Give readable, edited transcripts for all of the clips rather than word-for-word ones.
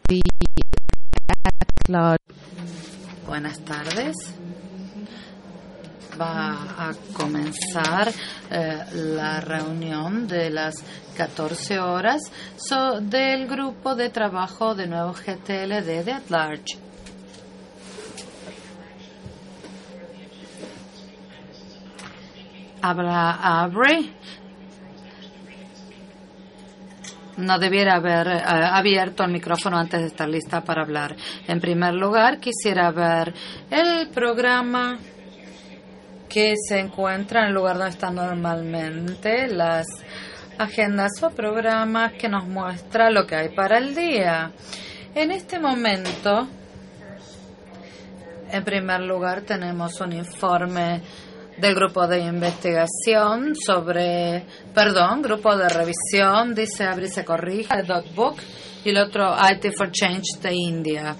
Buenas tardes. Va a comenzar la reunión de las 14 horas del grupo de trabajo de nuevo GTLD de At-Large. Habla Aubrey. No debiera haber abierto el micrófono antes de estar lista para hablar. En primer lugar, quisiera ver el programa que se encuentra en el lugar donde están normalmente las agendas o programas que nos muestra lo que hay para el día. En este momento, en primer lugar, tenemos un informe del grupo de investigación grupo de revisión, dice Abri se corrige, de .book, y el otro IT for Change de India.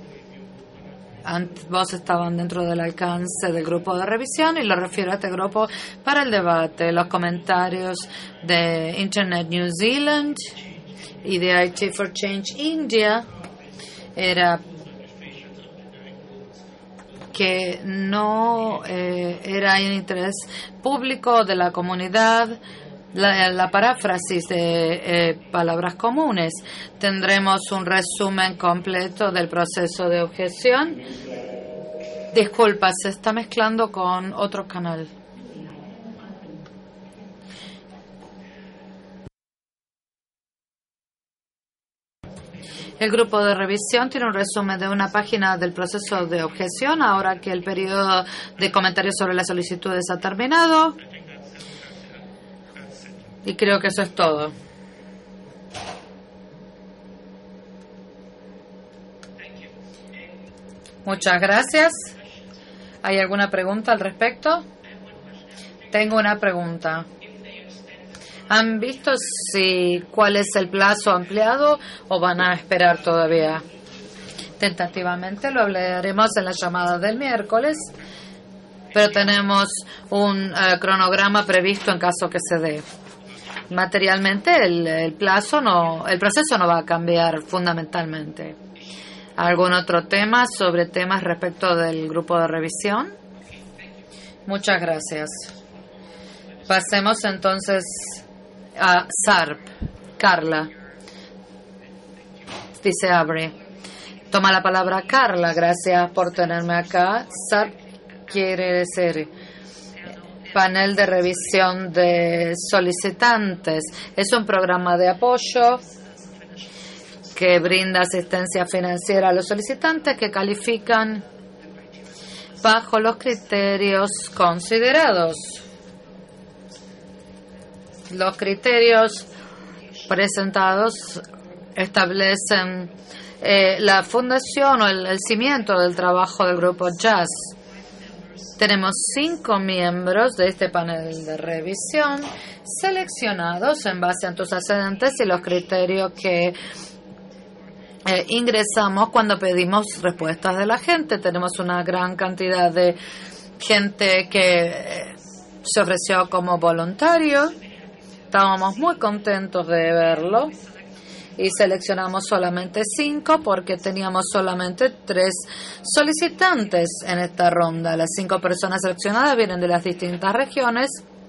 Vos estaban dentro del alcance del grupo de revisión y lo refiero a este grupo para el debate. Los comentarios de Internet New Zealand y de IT for Change India era que no era en interés público de la comunidad. La paráfrasis de palabras comunes. Tendremos un resumen completo del proceso de objeción. Disculpa, se está mezclando con otro canal. El grupo de revisión tiene un resumen de una página del proceso de objeción ahora que el periodo de comentarios sobre las solicitudes ha terminado. Y creo que eso es todo. Muchas gracias. ¿Hay alguna pregunta al respecto? Tengo una pregunta. ¿Han visto cuál es el plazo ampliado o van a esperar todavía? Tentativamente lo hablaremos en la llamada del miércoles, pero tenemos un cronograma previsto en caso que se dé. Materialmente el proceso no va a cambiar fundamentalmente. ¿Algún otro tema sobre temas respecto del grupo de revisión? Muchas gracias. Pasemos entonces a SARP. Carla. Dice Aubrey. Toma la palabra Carla. Gracias por tenerme acá. SARP quiere decir Panel de Revisión de Solicitantes. Es un programa de apoyo que brinda asistencia financiera a los solicitantes que califican bajo los criterios considerados. Los criterios presentados establecen la fundación o el cimiento del trabajo del grupo JAS. Tenemos 5 miembros de este panel de revisión seleccionados en base a tus antecedentes y los criterios que ingresamos cuando pedimos respuestas de la gente. Tenemos una gran cantidad de gente que se ofreció como voluntario. Estábamos muy contentos de verlo y seleccionamos solamente 5 porque teníamos solamente 3 solicitantes en esta ronda. Las 5 personas seleccionadas vienen de las distintas regiones.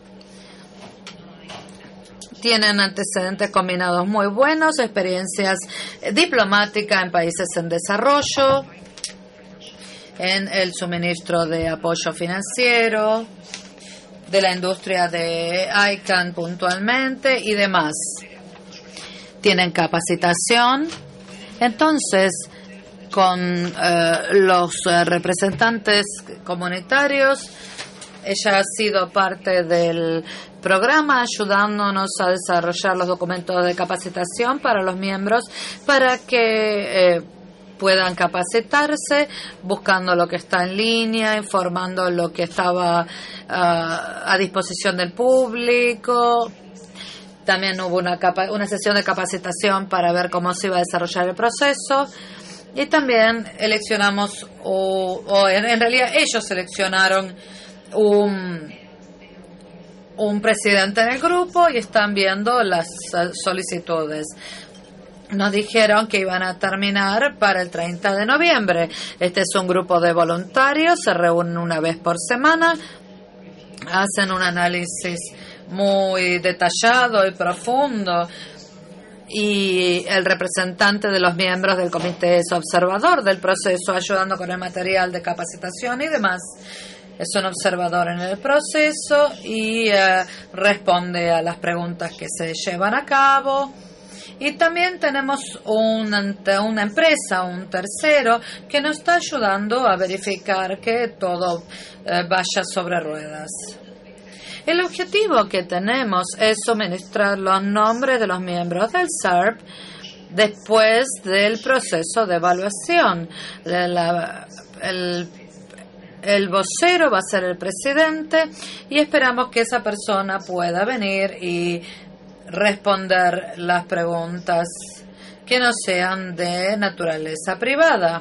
Tienen antecedentes combinados muy buenos, experiencias diplomáticas en países en desarrollo, en el suministro de apoyo financiero, de la industria de ICANN puntualmente y demás. Tienen capacitación. Entonces, con los representantes comunitarios, ella ha sido parte del programa ayudándonos a desarrollar los documentos de capacitación para los miembros para que puedan capacitarse, buscando lo que está en línea, informando lo que estaba a disposición del público. También hubo una sesión de capacitación para ver cómo se iba a desarrollar el proceso. Y también eleccionamos, en realidad ellos seleccionaron un presidente en el grupo y están viendo las solicitudes. nos dijeron que iban a terminar para el 30 de noviembre. Este es un grupo de voluntarios, se reúnen una vez por semana, hacen un análisis muy detallado y profundo, y el representante de los miembros del comité es observador del proceso, ayudando con el material de capacitación y demás. Es un observador en el proceso y responde a las preguntas que se llevan a cabo. Y también tenemos una empresa, un tercero, que nos está ayudando a verificar que todo vaya sobre ruedas. El objetivo que tenemos es suministrar los nombres de los miembros del SARP después del proceso de evaluación. El vocero va a ser el presidente y esperamos que esa persona pueda venir y responder las preguntas que no sean de naturaleza privada.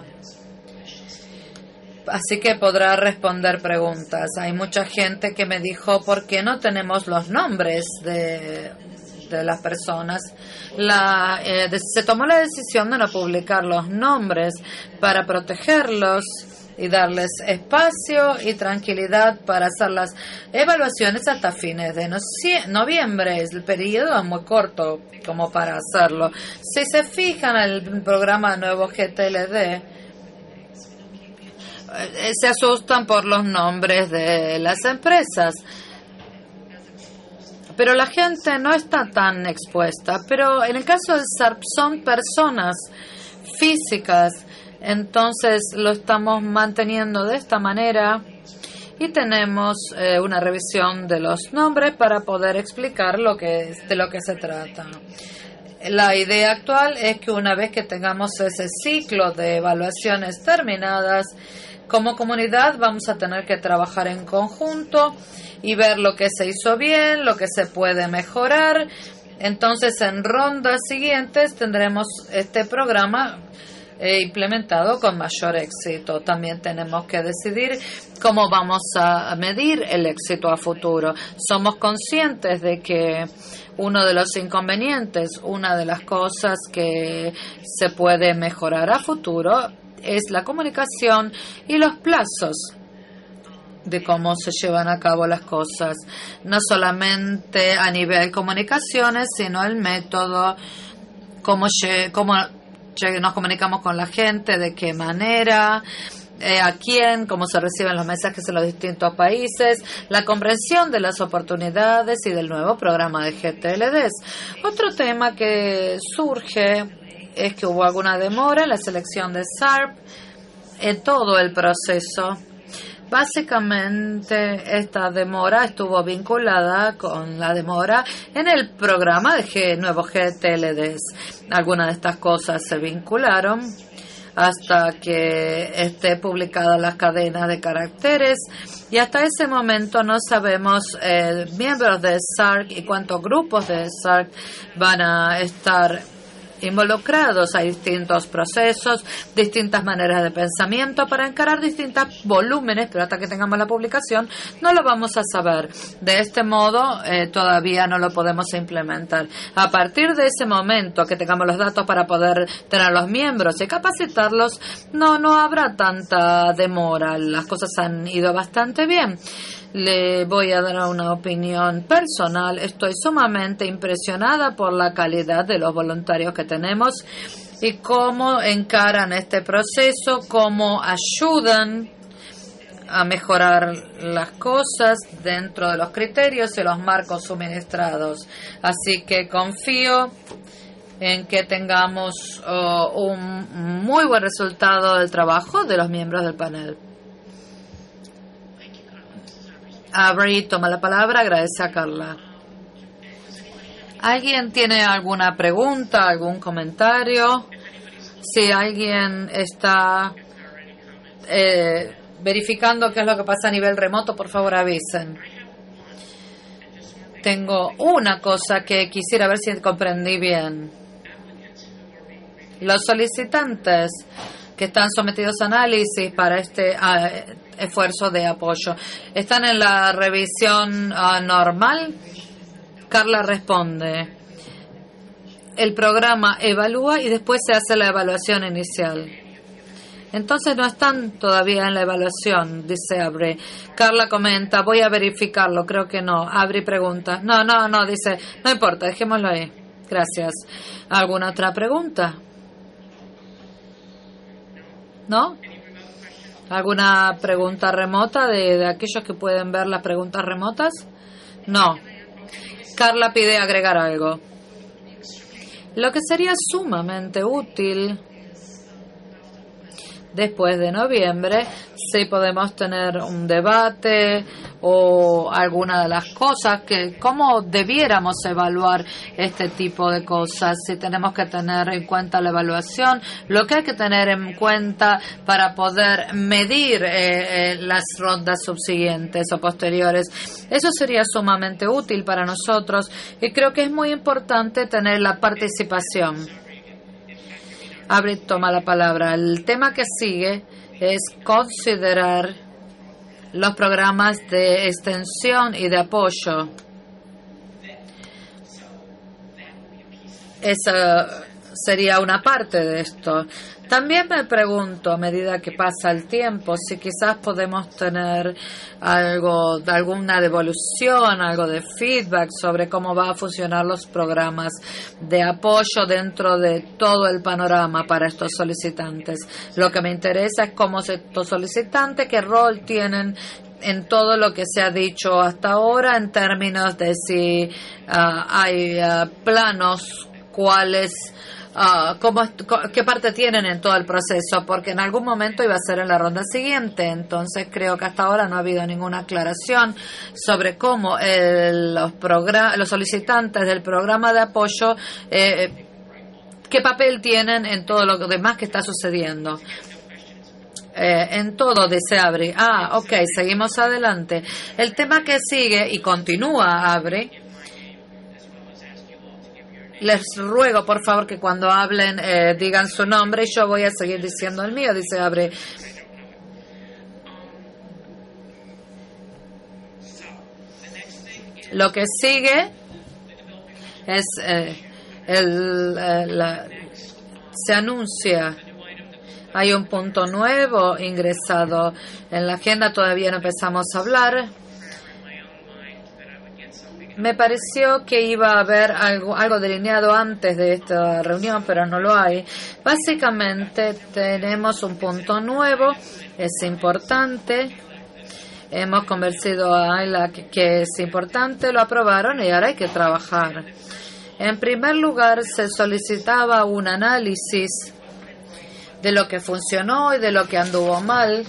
Así que podrá responder preguntas. Hay mucha gente que me dijo, ¿por qué no tenemos los nombres de las personas? Se tomó la decisión de no publicar los nombres para protegerlos y darles espacio y tranquilidad para hacer las evaluaciones hasta fines de noviembre. El periodo es muy corto como para hacerlo. Si se fijan en el programa nuevo GTLD, se asustan por los nombres de las empresas. Pero la gente no está tan expuesta. Pero en el caso del SARP son personas físicas. Entonces lo estamos manteniendo de esta manera y tenemos una revisión de los nombres para poder explicar de lo que se trata. La idea actual es que una vez que tengamos ese ciclo de evaluaciones terminadas, como comunidad vamos a tener que trabajar en conjunto y ver lo que se hizo bien, lo que se puede mejorar. Entonces, en rondas siguientes tendremos este programa implementado con mayor éxito. También tenemos que decidir cómo vamos a medir el éxito a futuro. Somos conscientes de que uno de los inconvenientes, una de las cosas que se puede mejorar a futuro es la comunicación y los plazos de cómo se llevan a cabo las cosas, no solamente a nivel comunicaciones, sino el método, cómo nos comunicamos con la gente, de qué manera, a quién, cómo se reciben los mensajes en los distintos países, la comprensión de las oportunidades y del nuevo programa de GTLDs. Otro tema que surge es que hubo alguna demora en la selección de SARP en todo el proceso. Básicamente, esta demora estuvo vinculada con la demora en el programa de nuevos GTLDs. Algunas de estas cosas se vincularon hasta que esté publicada las cadenas de caracteres, y hasta ese momento no sabemos miembros de SARC y cuántos grupos de SARC van a estar involucrados. Hay distintos procesos, distintas maneras de pensamiento para encarar distintos volúmenes, pero hasta que tengamos la publicación no lo vamos a saber. De este modo, todavía no lo podemos implementar. A partir de ese momento que tengamos los datos para poder tener los miembros y capacitarlos, no habrá tanta demora. Las cosas han ido bastante bien. Le voy a dar una opinión personal. Estoy sumamente impresionada por la calidad de los voluntarios que tenemos y cómo encaran este proceso, cómo ayudan a mejorar las cosas dentro de los criterios y los marcos suministrados. Así que confío en que tengamos un muy buen resultado del trabajo de los miembros del panel. Avery toma la palabra, agradece a Carla. ¿Alguien tiene alguna pregunta, algún comentario? Si alguien está verificando qué es lo que pasa a nivel remoto, por favor avisen. Tengo una cosa que quisiera ver si comprendí bien. Los solicitantes que están sometidos a análisis para este esfuerzo de apoyo, ¿están en la revisión normal? Carla responde. el programa evalúa y después se hace la evaluación inicial. Entonces no están todavía en la evaluación, dice Abri. Carla comenta, voy a verificarlo, creo que no. Abri pregunta, no, dice, no importa, dejémoslo ahí. Gracias. ¿Alguna otra pregunta? ¿No? ¿Alguna pregunta remota de aquellos que pueden ver las preguntas remotas? No. Carla pide agregar algo. Lo que sería sumamente útil después de noviembre, si podemos tener un debate o alguna de las cosas, que cómo debiéramos evaluar este tipo de cosas, si tenemos que tener en cuenta la evaluación, lo que hay que tener en cuenta para poder medir las rondas subsiguientes o posteriores. Eso sería sumamente útil para nosotros y creo que es muy importante tener la participación. Abri toma la palabra. El tema que sigue es considerar los programas de extensión y de apoyo. Esa sería una parte de esto. También me pregunto, a medida que pasa el tiempo, si quizás podemos tener alguna devolución, algo de feedback sobre cómo va a funcionar los programas de apoyo dentro de todo el panorama para estos solicitantes. Lo que me interesa es cómo estos solicitantes, qué rol tienen en todo lo que se ha dicho hasta ahora en términos de si hay planos, cuáles, qué parte tienen en todo el proceso, porque en algún momento iba a ser en la ronda siguiente. Entonces creo que hasta ahora no ha habido ninguna aclaración sobre cómo los solicitantes del programa de apoyo qué papel tienen en todo lo demás que está sucediendo. En todo, dice Abri. Ok, seguimos adelante. El tema que sigue y continúa Abri. Les ruego, por favor, que cuando hablen digan su nombre y yo voy a seguir diciendo el mío, dice Abri. Lo que sigue es se anuncia. Hay un punto nuevo ingresado en la agenda, todavía no empezamos a hablar. Me pareció que iba a haber algo delineado antes de esta reunión, pero no lo hay. Básicamente tenemos un punto nuevo, es importante. Hemos convencido a AILA que es importante, lo aprobaron y ahora hay que trabajar. En primer lugar, se solicitaba un análisis de lo que funcionó y de lo que anduvo mal.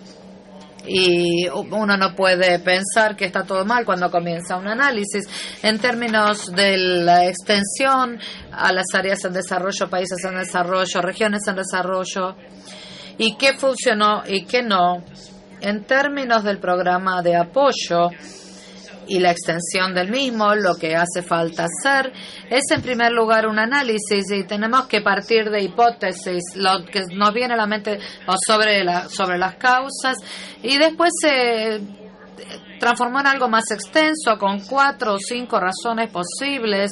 Y uno no puede pensar que está todo mal cuando comienza un análisis. En términos de la extensión a las áreas en desarrollo, países en desarrollo, regiones en desarrollo, y qué funcionó y qué no. En términos del programa de apoyo y la extensión del mismo, lo que hace falta hacer es en primer lugar un análisis y tenemos que partir de hipótesis, lo que nos viene a la mente sobre las causas, y después se transformó en algo más extenso con 4 o 5 razones posibles.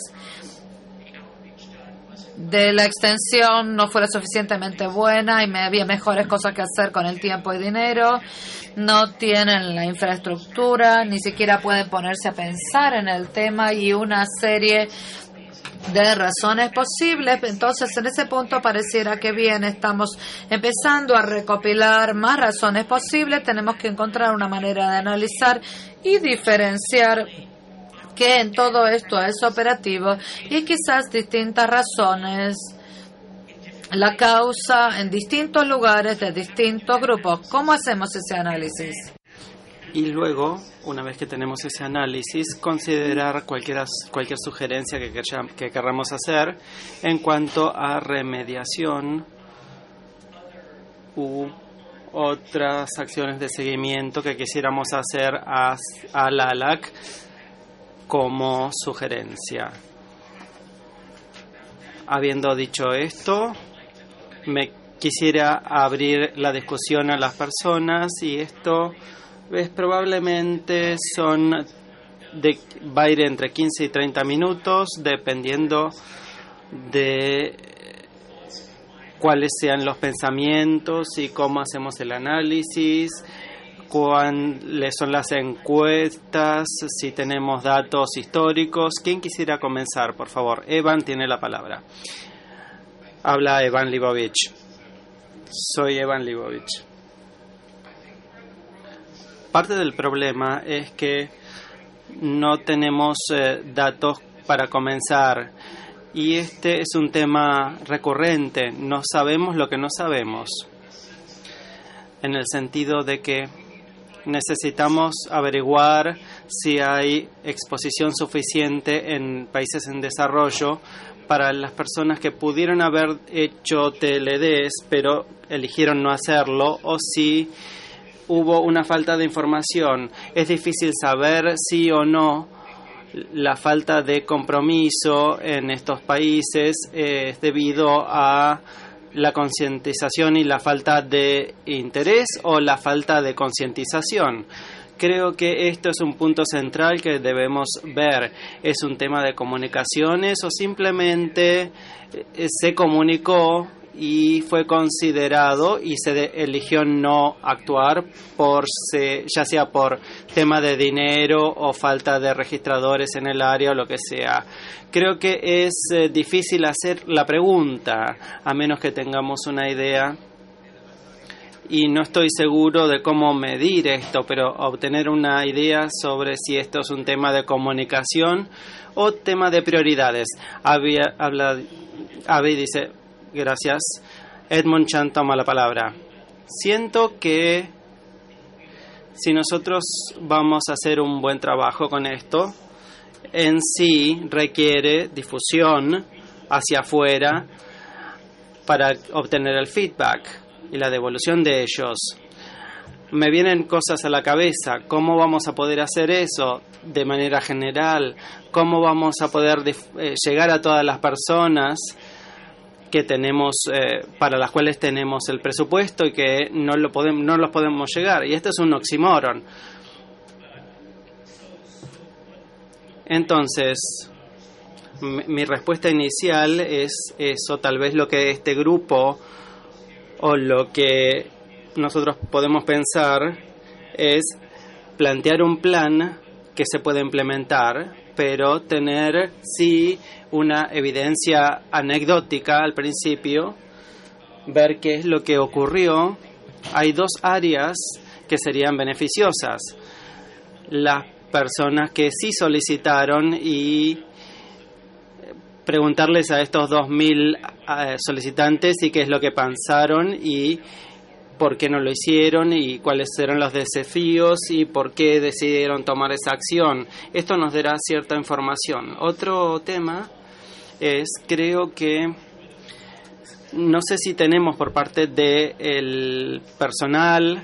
De la extensión no fue lo suficientemente buena y había mejores cosas que hacer con el tiempo y dinero. No tienen la infraestructura, ni siquiera pueden ponerse a pensar en el tema y una serie de razones posibles. Entonces, en ese punto pareciera que bien, estamos empezando a recopilar más razones posibles. Tenemos que encontrar una manera de analizar y diferenciar que en todo esto es operativo y quizás distintas razones, la causa en distintos lugares de distintos grupos. ¿Cómo hacemos ese análisis? Y luego, una vez que tenemos ese análisis, considerar cualquier sugerencia que queramos hacer en cuanto a remediación u otras acciones de seguimiento que quisiéramos hacer al ALAC como sugerencia. Habiendo dicho esto, me quisiera abrir la discusión a las personas y esto probablemente va a ir entre 15 y 30 minutos dependiendo de cuáles sean los pensamientos y cómo hacemos el análisis, cuáles son las encuestas, si tenemos datos históricos. ¿Quién quisiera comenzar, por favor? Evan tiene la palabra. Habla Evan Libovich. Soy Evan Libovich. Parte del problema es que no tenemos datos para comenzar. Y este es un tema recurrente. No sabemos lo que no sabemos. En el sentido de que necesitamos averiguar si hay exposición suficiente en países en desarrollo para las personas que pudieron haber hecho TLDs, pero eligieron no hacerlo, o si hubo una falta de información. Es difícil saber sí o no. La falta de compromiso en estos países es debido a la concientización y la falta de interés o la falta de concientización. Creo que esto es un punto central que debemos ver. ¿Es un tema de comunicaciones o simplemente se comunicó y fue considerado y se eligió no actuar ya sea por tema de dinero o falta de registradores en el área o lo que sea? Creo que es difícil hacer la pregunta a menos que tengamos una idea, y no estoy seguro de cómo medir esto, pero obtener una idea sobre si esto es un tema de comunicación o tema de prioridades. Avi dice: gracias. Edmund Chan toma la palabra. Siento que si nosotros vamos a hacer un buen trabajo con esto, en sí requiere difusión hacia afuera para obtener el feedback y la devolución de ellos. Me vienen cosas a la cabeza. ¿Cómo vamos a poder hacer eso de manera general? ¿Cómo vamos a poder llegar a todas las personas que tenemos, para las cuales tenemos el presupuesto y que no los podemos llegar? Y esto es un oxímoron. Entonces, mi respuesta inicial es eso. Tal vez lo que este grupo o lo que nosotros podemos pensar es plantear un plan que se puede implementar, pero tener sí una evidencia anecdótica al principio, ver qué es lo que ocurrió. Hay dos áreas que serían beneficiosas: las personas que sí solicitaron y preguntarles a estos 2.000 solicitantes y qué es lo que pensaron y por qué no lo hicieron y cuáles eran los desafíos y por qué decidieron tomar esa acción. Esto nos dará cierta información. Otro tema es, creo que no sé si tenemos por parte del personal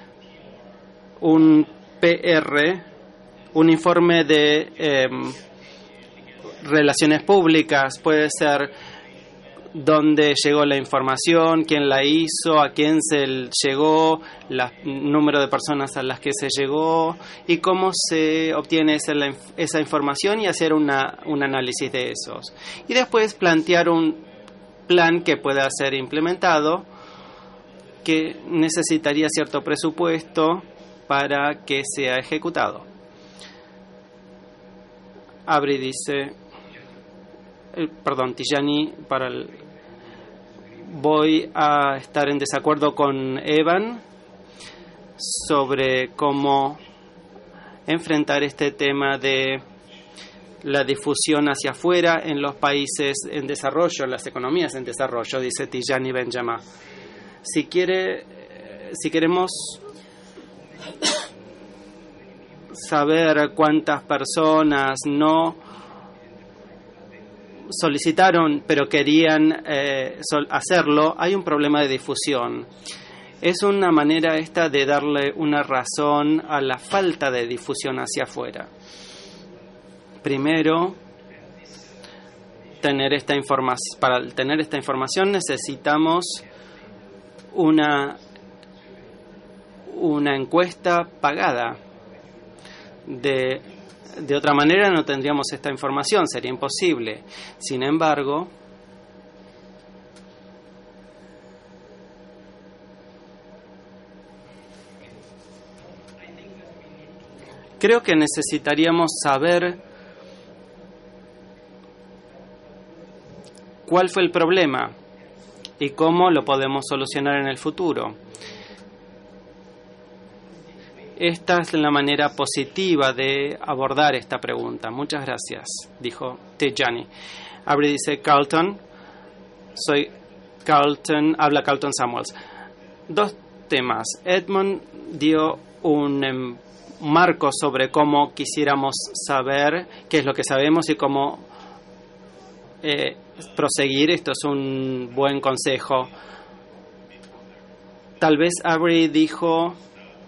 un PR, un informe de relaciones públicas. Puede ser dónde llegó la información, quién la hizo, a quién se llegó, el número de personas a las que se llegó y cómo se obtiene esa información, y hacer un análisis de esos. Y después plantear un plan que pueda ser implementado, que necesitaría cierto presupuesto para que sea ejecutado. Abri dice, Tijani, voy a estar en desacuerdo con Evan sobre cómo enfrentar este tema de la difusión hacia afuera en los países en desarrollo, en las economías en desarrollo, dice Tijani Benjama. Si queremos saber cuántas personas no solicitaron pero querían hacerlo, hay un problema de difusión. Es una manera esta de darle una razón a la falta de difusión hacia afuera. Primero, para tener esta información necesitamos una encuesta pagada. De otra manera no tendríamos esta información, sería imposible. Sin embargo, Creo que necesitaríamos saber cuál fue el problema y cómo lo podemos solucionar en el futuro. Esta es la manera positiva de abordar esta pregunta. Muchas gracias, dijo Tejani. Avery dice, Carlton, soy Carlton, habla Carlton Samuels. 2 temas. Edmund dio un marco sobre cómo quisiéramos saber qué es lo que sabemos y cómo proseguir. Esto es un buen consejo. Tal vez Avery dijo,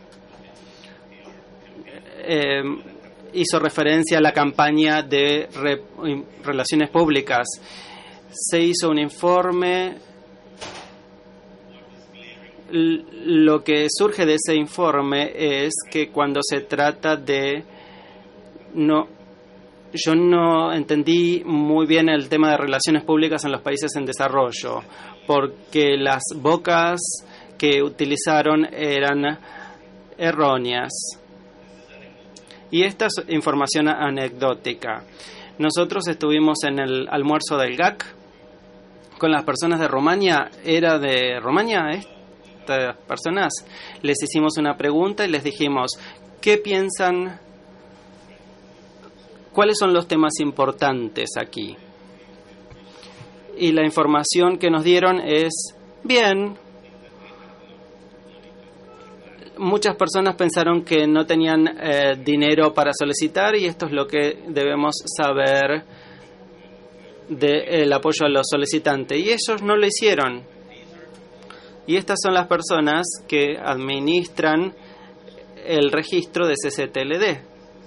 hizo referencia a la campaña de relaciones públicas. Se hizo un informe. Lo que surge de ese informe es que cuando se trata de yo no entendí muy bien el tema de relaciones públicas en los países en desarrollo, porque las bocas que utilizaron eran erróneas. Y esta es información anecdótica. Nosotros estuvimos en el almuerzo del GAC con las personas de Rumania. ¿Era de Rumania estas personas? Les hicimos una pregunta y les dijimos, ¿qué piensan? ¿Cuáles son los temas importantes aquí? Y la información que nos dieron es, bien. Muchas personas pensaron que no tenían dinero para solicitar y esto es lo que debemos saber del apoyo a los solicitantes. Y ellos no lo hicieron. Y estas son las personas que administran el registro de CCTLD.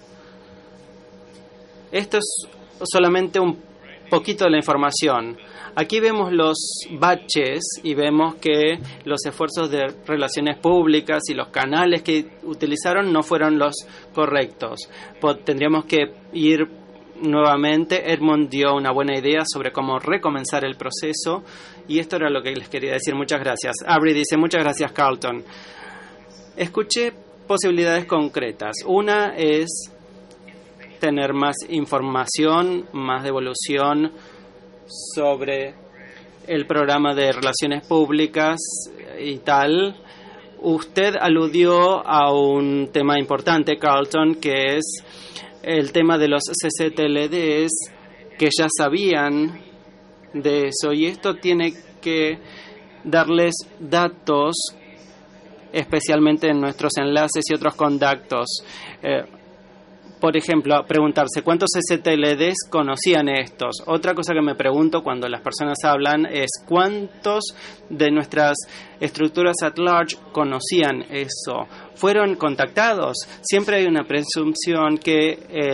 Esto es solamente un poquito de la información. Aquí vemos los baches y vemos que los esfuerzos de relaciones públicas y los canales que utilizaron no fueron los correctos. Tendríamos que ir nuevamente. Edmund dio una buena idea sobre cómo recomenzar el proceso y esto era lo que les quería decir. Muchas gracias. Avery dice, muchas gracias, Carlton. Escuché posibilidades concretas. Una es tener más información, más devolución sobre el programa de relaciones públicas y tal. Usted aludió a un tema importante, Carlton, que es el tema de los CCTLDs, que ya sabían de eso, y esto tiene que darles datos, especialmente en nuestros enlaces y otros contactos. Por ejemplo, preguntarse cuántos CCTLDs conocían estos. Otra cosa que me pregunto cuando las personas hablan es cuántos de nuestras estructuras at large conocían eso. ¿Fueron contactados? Siempre hay una presunción que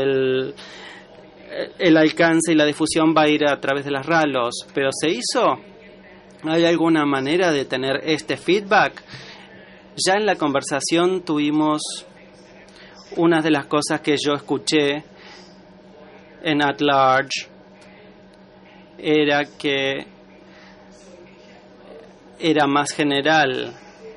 el alcance y la difusión va a ir a través de las RALOS. ¿Pero se hizo? ¿Hay alguna manera de tener este feedback? Ya en la conversación tuvimos una de las cosas que yo escuché en At Large era que era más general.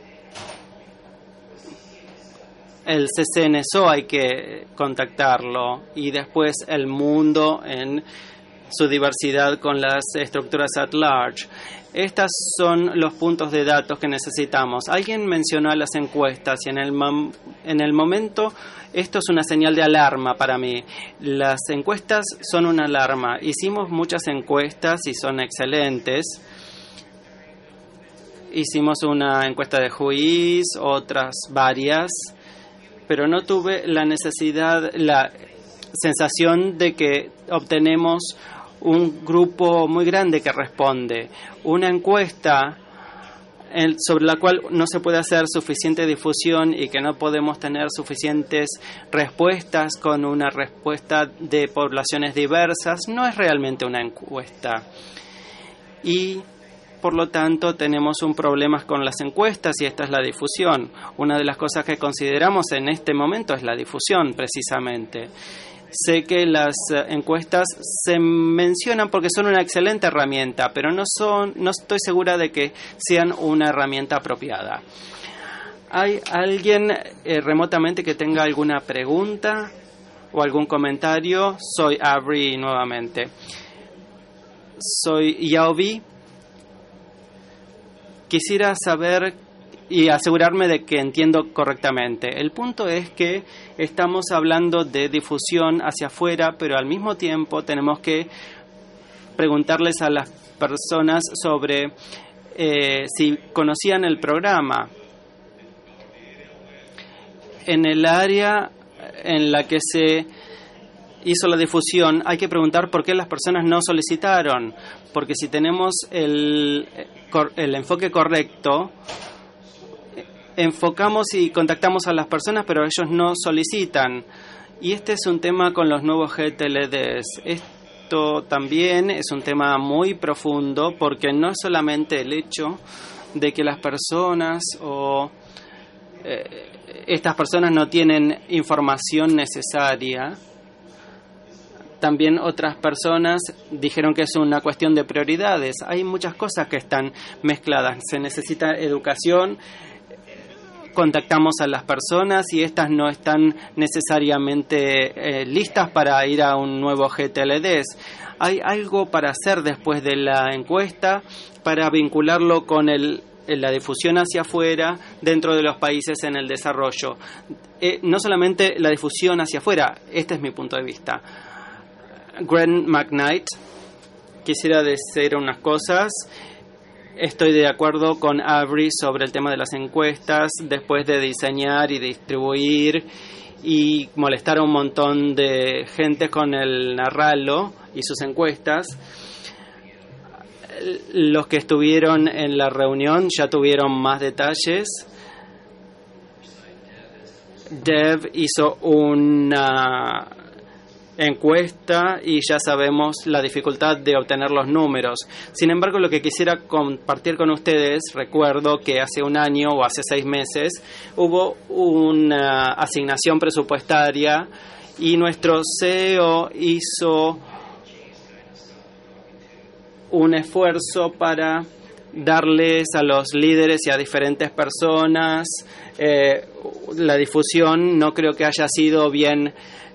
El CCNSO hay que contactarlo y después el mundo en su diversidad con las estructuras at large. Estos son los puntos de datos que necesitamos. Alguien mencionó las encuestas y en el momento esto es una señal de alarma para mí. Las encuestas son una alarma. Hicimos muchas encuestas y son excelentes. Hicimos una encuesta de juiz, otras varias, pero no tuve la sensación de que obtenemos un grupo muy grande que responde. Una encuesta sobre la cual no se puede hacer suficiente difusión y que no podemos tener suficientes respuestas con una respuesta de poblaciones diversas, no es realmente una encuesta. Y por lo tanto tenemos un problema con las encuestas y esta es la difusión. Una de las cosas que consideramos en este momento es la difusión, precisamente. Sé que las encuestas se mencionan porque son una excelente herramienta, pero no estoy segura de que sean una herramienta apropiada. ¿Hay alguien remotamente que tenga alguna pregunta o algún comentario? Soy Avery nuevamente. Soy Yaobi. Quisiera saber y asegurarme de que entiendo correctamente. El punto es que estamos hablando de difusión hacia afuera, pero al mismo tiempo tenemos que preguntarles a las personas sobre si conocían el programa. En el área en la que se hizo la difusión, hay que preguntar por qué las personas no solicitaron, porque si tenemos el enfoque correcto, enfocamos y contactamos a las personas, pero ellos no solicitan. Y este es un tema con los nuevos GTLDs. Esto también es un tema muy profundo, porque no es solamente el hecho de que las personas o estas personas no tienen información necesaria. También otras personas dijeron que es una cuestión de prioridades. Hay muchas cosas que están mezcladas. Se necesita educación, contactamos a las personas y estas no están necesariamente listas para ir a un nuevo GTLD. Hay algo para hacer después de la encuesta para vincularlo con la difusión hacia afuera dentro de los países en el desarrollo. No solamente la difusión hacia afuera, este es mi punto de vista. Gwen McKnight, quisiera decir unas cosas. Estoy de acuerdo con Avery sobre el tema de las encuestas. Después de diseñar y distribuir y molestar a un montón de gente con el Narralo y sus encuestas, los que estuvieron en la reunión ya tuvieron más detalles. Dev hizo una encuesta y ya sabemos la dificultad de obtener los números. Sin embargo, lo que quisiera compartir con ustedes, recuerdo que hace un año o hace 6 meses hubo una asignación presupuestaria y nuestro CEO hizo un esfuerzo para darles a los líderes y a diferentes personas la difusión. No creo que haya sido bien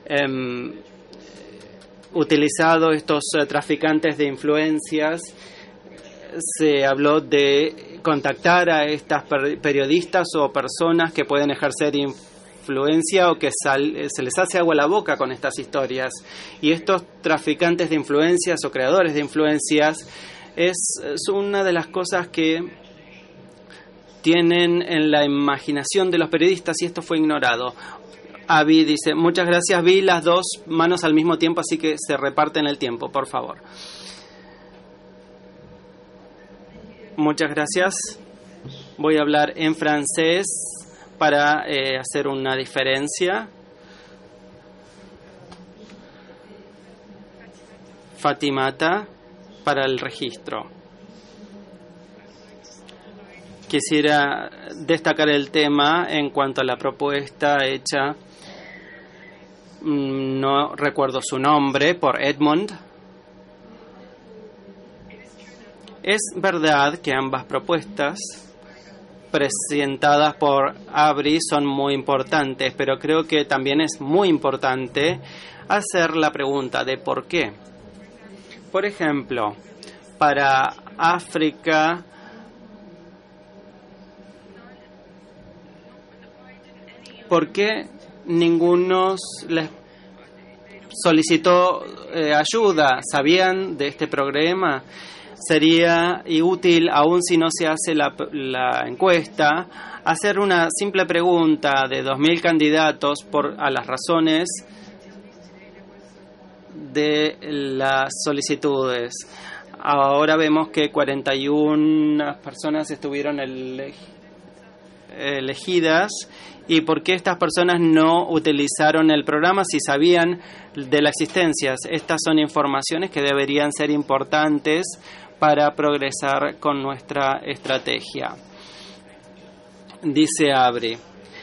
utilizado estos traficantes de influencias. Se habló de contactar a estas periodistas o personas que pueden ejercer influencia o que se les hace agua a la boca con estas historias. Y estos traficantes de influencias o creadores de influencias es una de las cosas que tienen en la imaginación de los periodistas y esto fue ignorado. Avi dice, muchas gracias, vi las dos manos al mismo tiempo, así que se reparten el tiempo, por favor. Muchas gracias. Voy a hablar en francés para hacer una diferencia. Fatimata, para el registro. Quisiera destacar el tema en cuanto a la propuesta hecha, no recuerdo su nombre, por Edmund. Es verdad que ambas propuestas presentadas por Avery son muy importantes, pero creo que también es muy importante hacer la pregunta de por qué. Por ejemplo, para África, ¿por qué ninguno les solicitó ayuda? ¿Sabían de este programa? Sería útil, aun si no se hace la encuesta, hacer una simple pregunta de 2.000 candidatos a las razones de las solicitudes. Ahora vemos que 41 personas estuvieron elegidas. ¿Y por qué estas personas no utilizaron el programa si sabían de la existencia? Estas son informaciones que deberían ser importantes para progresar con nuestra estrategia. Dice Avery,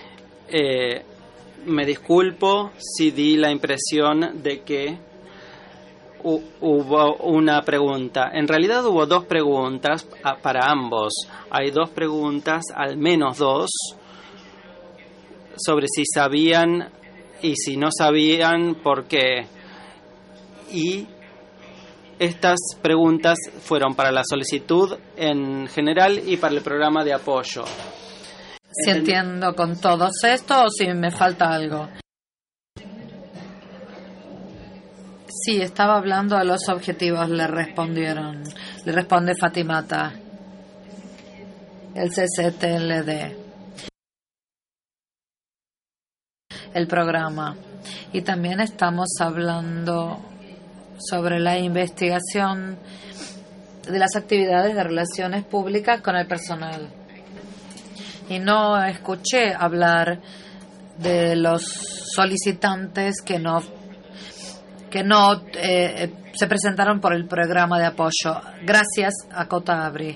me disculpo si di la impresión de que hubo una pregunta. En realidad hubo 2 preguntas para ambos. Hay 2 preguntas, al menos 2. sobre si sabían y si no sabían por qué. Y estas preguntas fueron para la solicitud en general y para el programa de apoyo. Si entiendo con todos esto o si me falta algo. Sí, estaba hablando de los objetivos, le responde Fatimata, el CCTLD, el programa. Y también estamos hablando sobre la investigación de las actividades de relaciones públicas con el personal. Y no escuché hablar de los solicitantes que no se presentaron por el programa de apoyo. Gracias a Kota Abri.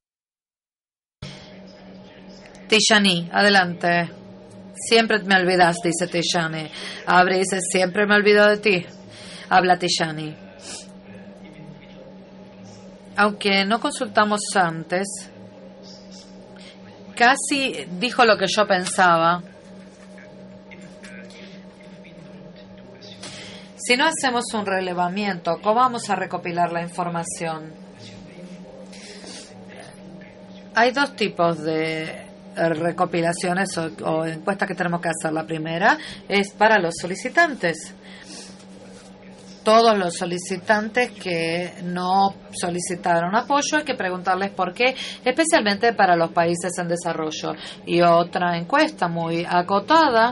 Tishani, adelante. Siempre me olvidas, dice Tishani. Abri dice, siempre me olvido de ti. Habla Tishani. Aunque no consultamos antes, casi dijo lo que yo pensaba. Si no hacemos un relevamiento, ¿cómo vamos a recopilar la información? Hay dos tipos de recopilaciones o encuestas que tenemos que hacer. La primera es para los solicitantes. Todos los solicitantes que no solicitaron apoyo hay que preguntarles por qué, especialmente para los países en desarrollo. Y otra encuesta muy acotada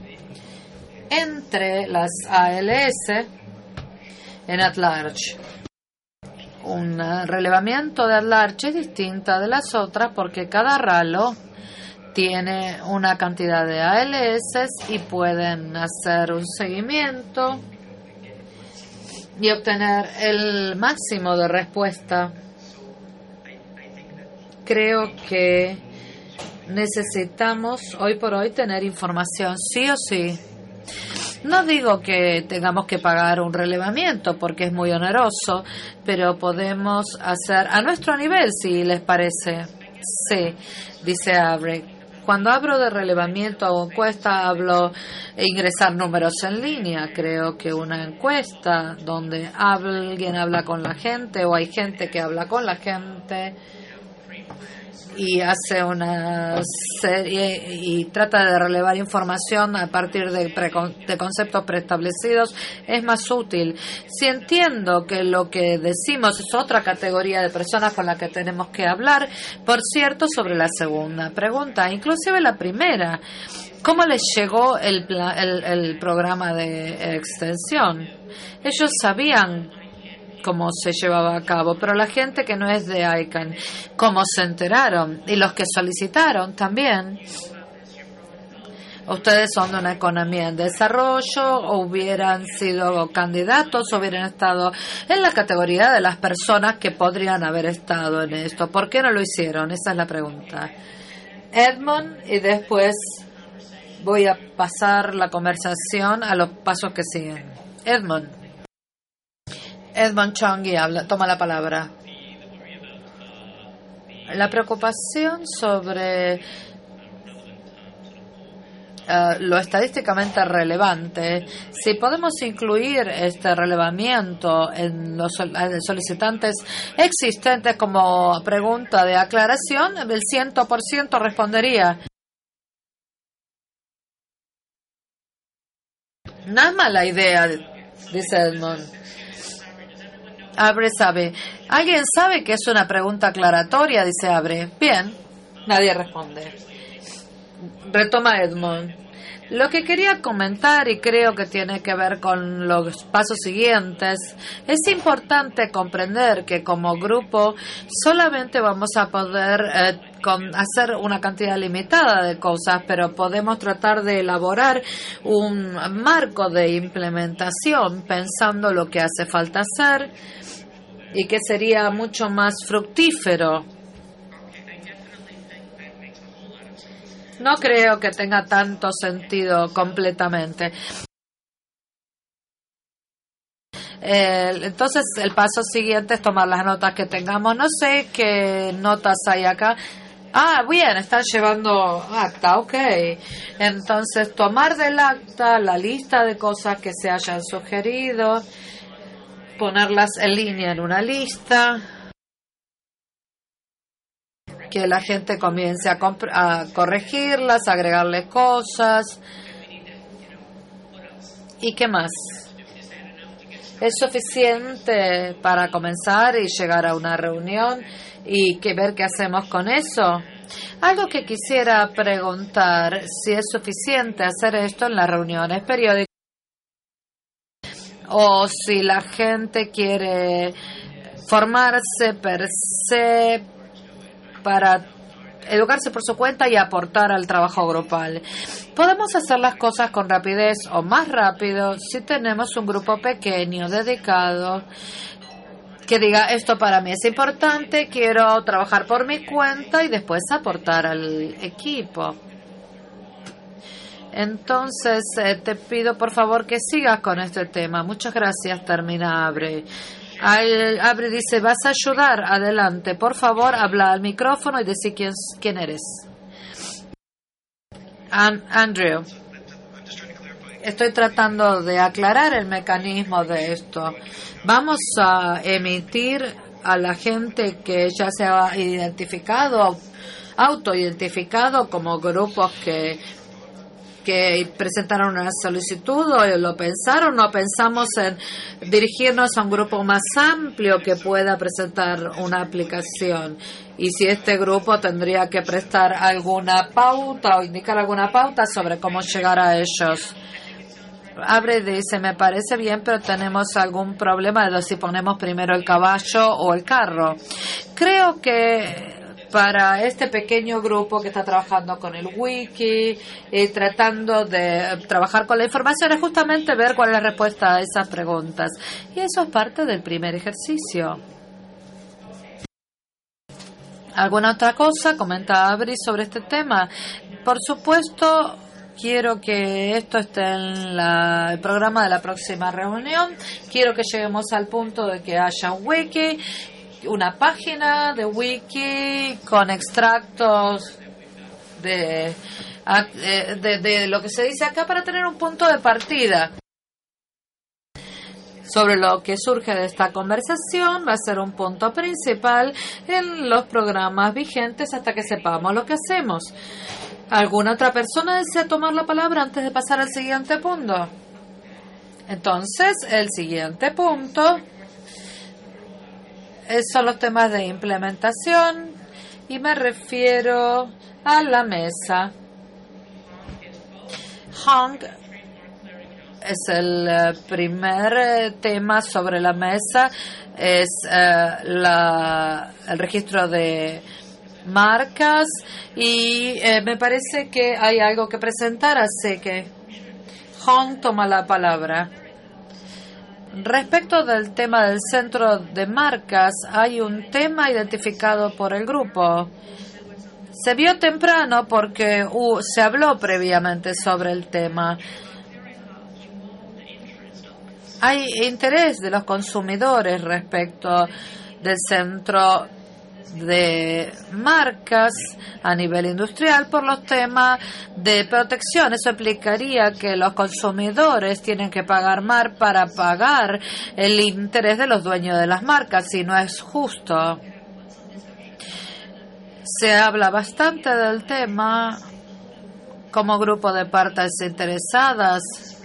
entre las ALS en at large. Un relevamiento de at large es distinta de las otras porque cada RALO tiene una cantidad de ALS y pueden hacer un seguimiento y obtener el máximo de respuesta. Creo que necesitamos hoy por hoy tener información sí o sí. No digo que tengamos que pagar un relevamiento porque es muy oneroso, pero podemos hacer a nuestro nivel, si les parece. Sí, dice Abre. Cuando hablo de relevamiento o encuesta, hablo de ingresar números en línea. Creo que una encuesta donde alguien habla con la gente o hay gente que habla con la gente y hace una serie y trata de relevar información a partir de conceptos preestablecidos es más útil. Si entiendo que lo que decimos es otra categoría de personas con las que tenemos que hablar, por cierto, sobre la segunda pregunta, inclusive la primera, ¿cómo les llegó el programa de extensión? Ellos sabían cómo se llevaba a cabo, pero la gente que no es de ICANN, cómo se enteraron, y los que solicitaron también. Ustedes son de una economía en desarrollo, o hubieran sido candidatos, o hubieran estado en la categoría de las personas que podrían haber estado en esto. ¿Por qué no lo hicieron? Esa es la pregunta. Edmund, y después voy a pasar la conversación a los pasos que siguen. Edmund Chongyi toma la palabra. La preocupación sobre lo estadísticamente relevante, si podemos incluir este relevamiento en los solicitantes existentes como pregunta de aclaración, el 100% respondería. No es mala idea, dice Edmund. Abre sabe. ¿Alguien sabe que es una pregunta aclaratoria? Dice Abre. Bien. Nadie responde. Retoma Edmund. Lo que quería comentar, y creo que tiene que ver con los pasos siguientes, es importante comprender que como grupo solamente vamos a poder hacer una cantidad limitada de cosas, pero podemos tratar de elaborar un marco de implementación pensando lo que hace falta hacer y que sería mucho más fructífero. No creo que tenga tanto sentido completamente. Entonces, el paso siguiente es tomar las notas que tengamos. No sé qué notas hay acá. Bien, están llevando acta, ok. Entonces, tomar del acta la lista de cosas que se hayan sugerido, ponerlas en línea en una lista, que la gente comience a corregirlas, agregarle cosas. ¿Y qué más? ¿Es suficiente para comenzar y llegar a una reunión y ver qué hacemos con eso? Algo que quisiera preguntar, si es suficiente hacer esto en las reuniones periódicas o si la gente quiere formarse per se para educarse por su cuenta y aportar al trabajo grupal. Podemos hacer las cosas con rapidez o más rápido si tenemos un grupo pequeño dedicado que diga, esto para mí es importante, quiero trabajar por mi cuenta y después aportar al equipo. Entonces, te pido por favor que sigas con este tema. Muchas gracias. Termina Abre. Abre dice, ¿vas a ayudar? Adelante. Por favor, habla al micrófono y decí quién eres. Andrew. Estoy tratando de aclarar el mecanismo de esto. Vamos a emitir a la gente que ya se ha identificado, autoidentificado como grupos que presentaron una solicitud o lo pensaron, o pensamos en dirigirnos a un grupo más amplio que pueda presentar una aplicación, y si este grupo tendría que prestar alguna pauta o indicar alguna pauta sobre cómo llegar a ellos. Abre dice, me parece bien, pero tenemos algún problema de si ponemos primero el caballo o el carro. Creo que para este pequeño grupo que está trabajando con el wiki y tratando de trabajar con la información es justamente ver cuál es la respuesta a esas preguntas. Y eso es parte del primer ejercicio. ¿Alguna otra cosa? Comenta Abri sobre este tema. Por supuesto, quiero que esto esté en el programa de la próxima reunión. Quiero que lleguemos al punto de que haya un wiki, una página de wiki con extractos de lo que se dice acá para tener un punto de partida sobre lo que surge de esta conversación. Va a ser un punto principal en los programas vigentes hasta que sepamos lo que hacemos. ¿Alguna otra persona desea tomar la palabra antes de pasar al siguiente punto? Entonces, el siguiente punto son los temas de implementación y me refiero a la mesa. Hong es el primer tema sobre la mesa, es el registro de marcas y me parece que hay algo que presentar, así que Hong toma la palabra. Respecto del tema del centro de marcas, hay un tema identificado por el grupo. Se vio temprano porque se habló previamente sobre el tema. Hay interés de los consumidores respecto del centro de marcas a nivel industrial por los temas de protección. Eso implicaría que los consumidores tienen que pagar más para pagar el interés de los dueños de las marcas, y no es justo. Se habla bastante del tema como grupo de partes interesadas.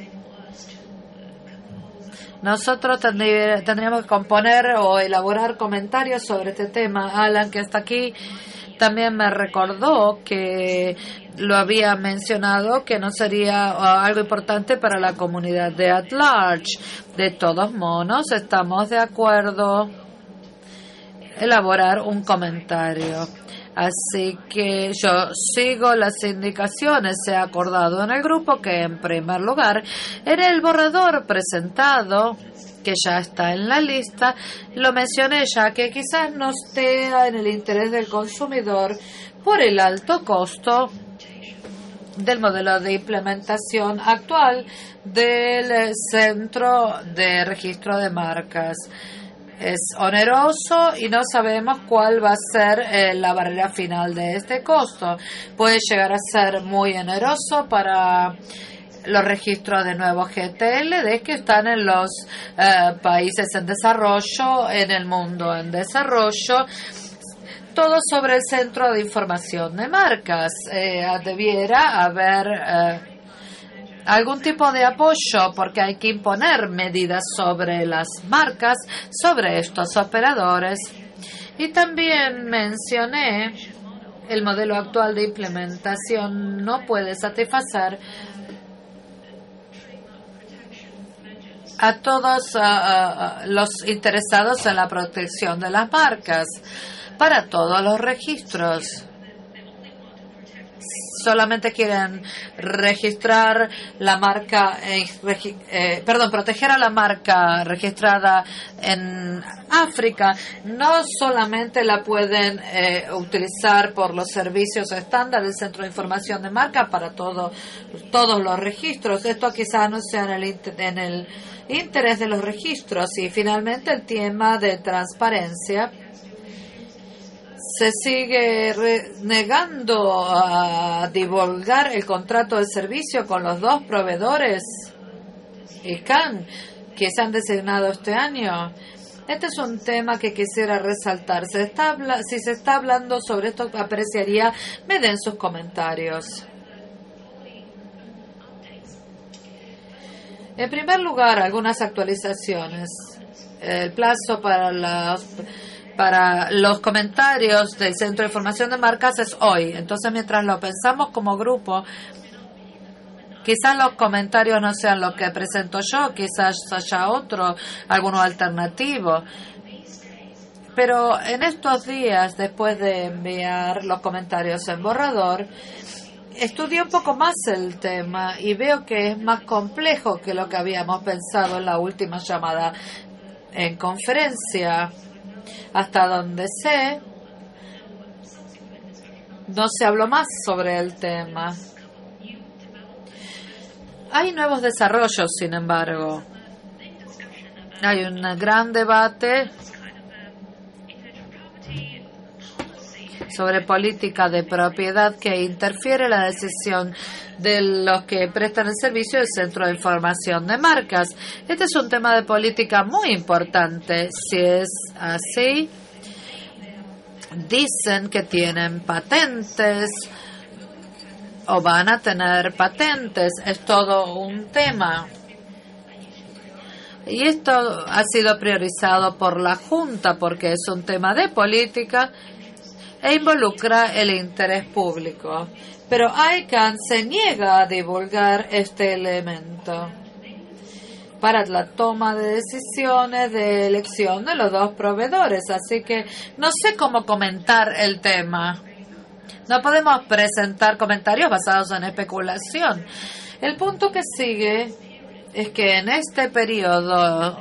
Nosotros tendríamos que componer o elaborar comentarios sobre este tema. Alan, que está aquí, también me recordó que lo había mencionado, que no sería algo importante para la comunidad de at large. De todos modos, estamos de acuerdo elaborar un comentario. Así que yo sigo las indicaciones. Se ha acordado en el grupo que, en primer lugar, en el borrador presentado, que ya está en la lista, lo mencioné ya, que quizás no esté en el interés del consumidor por el alto costo del modelo de implementación actual del centro de registro de marcas. Es oneroso y no sabemos cuál va a ser la barrera final de este costo. Puede llegar a ser muy oneroso para los registros de nuevos GTLD que están en los países en desarrollo, en el mundo en desarrollo. Todo sobre el Centro de Información de Marcas. Debiera haber algún tipo de apoyo porque hay que imponer medidas sobre las marcas, sobre estos operadores. Y también mencioné el modelo actual de implementación no puede satisfacer a todos los interesados en la protección de las marcas para todos los registros. Solamente quieren registrar la marca, proteger a la marca registrada en África. No solamente la pueden utilizar por los servicios estándar del Centro de Información de Marca para todos los registros. Esto quizás no sea en el interés de los registros. Y finalmente el tema de transparencia. Se sigue negando a divulgar el contrato de servicio con los dos proveedores ICANN que se han designado este año. Este es un tema que quisiera resaltar. Si se está hablando sobre esto, apreciaría me den sus comentarios. En primer lugar, algunas actualizaciones. El plazo para los comentarios del Centro de Información de Marcas es hoy. Entonces, mientras lo pensamos como grupo, quizás los comentarios no sean lo que presento yo, quizás haya alguno alternativo. Pero en estos días, después de enviar los comentarios en borrador, estudié un poco más el tema y veo que es más complejo que lo que habíamos pensado en la última llamada en conferencia. Hasta donde sé, no se habló más sobre el tema. Hay nuevos desarrollos, sin embargo. Hay un gran debate sobre política de propiedad que interfiere en la decisión de los que prestan el servicio del Centro de Información de Marcas. Este es un tema de política muy importante. Si es así, dicen que tienen patentes o van a tener patentes. Es todo un tema. Y esto ha sido priorizado por la Junta porque es un tema de política e involucra el interés público. Pero ICANN se niega a divulgar este elemento para la toma de decisiones de elección de los dos proveedores. Así que no sé cómo comentar el tema. No podemos presentar comentarios basados en especulación. El punto que sigue es que en este periodo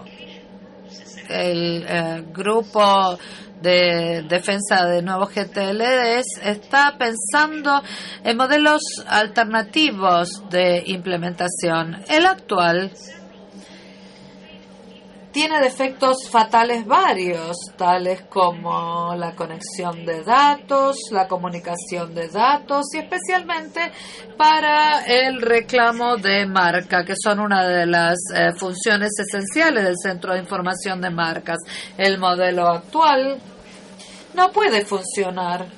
el grupo de defensa de nuevos GTLDs está pensando en modelos alternativos de implementación. El actual tiene defectos fatales varios, tales como la conexión de datos, la comunicación de datos y especialmente para el reclamo de marca, que son una de las funciones esenciales del Centro de Información de Marcas. El modelo actual no puede funcionar.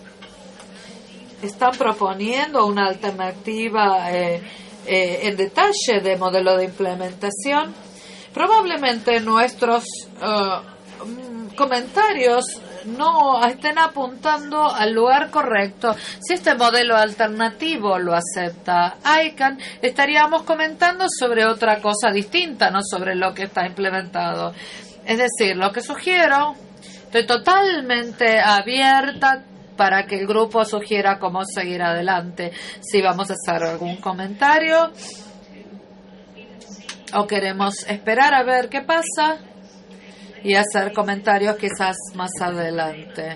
Están proponiendo una alternativa en detalle de modelo de implementación. Probablemente nuestros comentarios no estén apuntando al lugar correcto. Si este modelo alternativo lo acepta ICANN, estaríamos comentando sobre otra cosa distinta, no sobre lo que está implementado. Es decir, lo que sugiero, estoy totalmente abierta para que el grupo sugiera cómo seguir adelante. Si vamos a hacer algún comentario o queremos esperar a ver qué pasa y hacer comentarios quizás más adelante.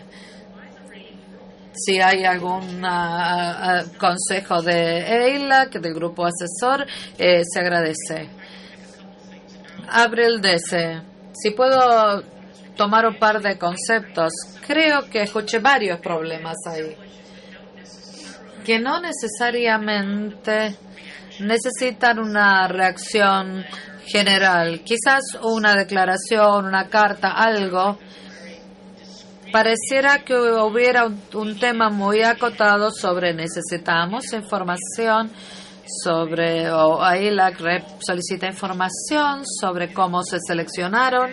Si hay algún consejo de EILA, del grupo asesor, se agradece. Abril DC. Si puedo tomar un par de conceptos. Creo que escuché varios problemas ahí, que no necesariamente necesitan una reacción general. Quizás una declaración, una carta, algo. Pareciera que hubiera un tema muy acotado sobre necesitamos información sobre, o ahí la solicita información sobre cómo se seleccionaron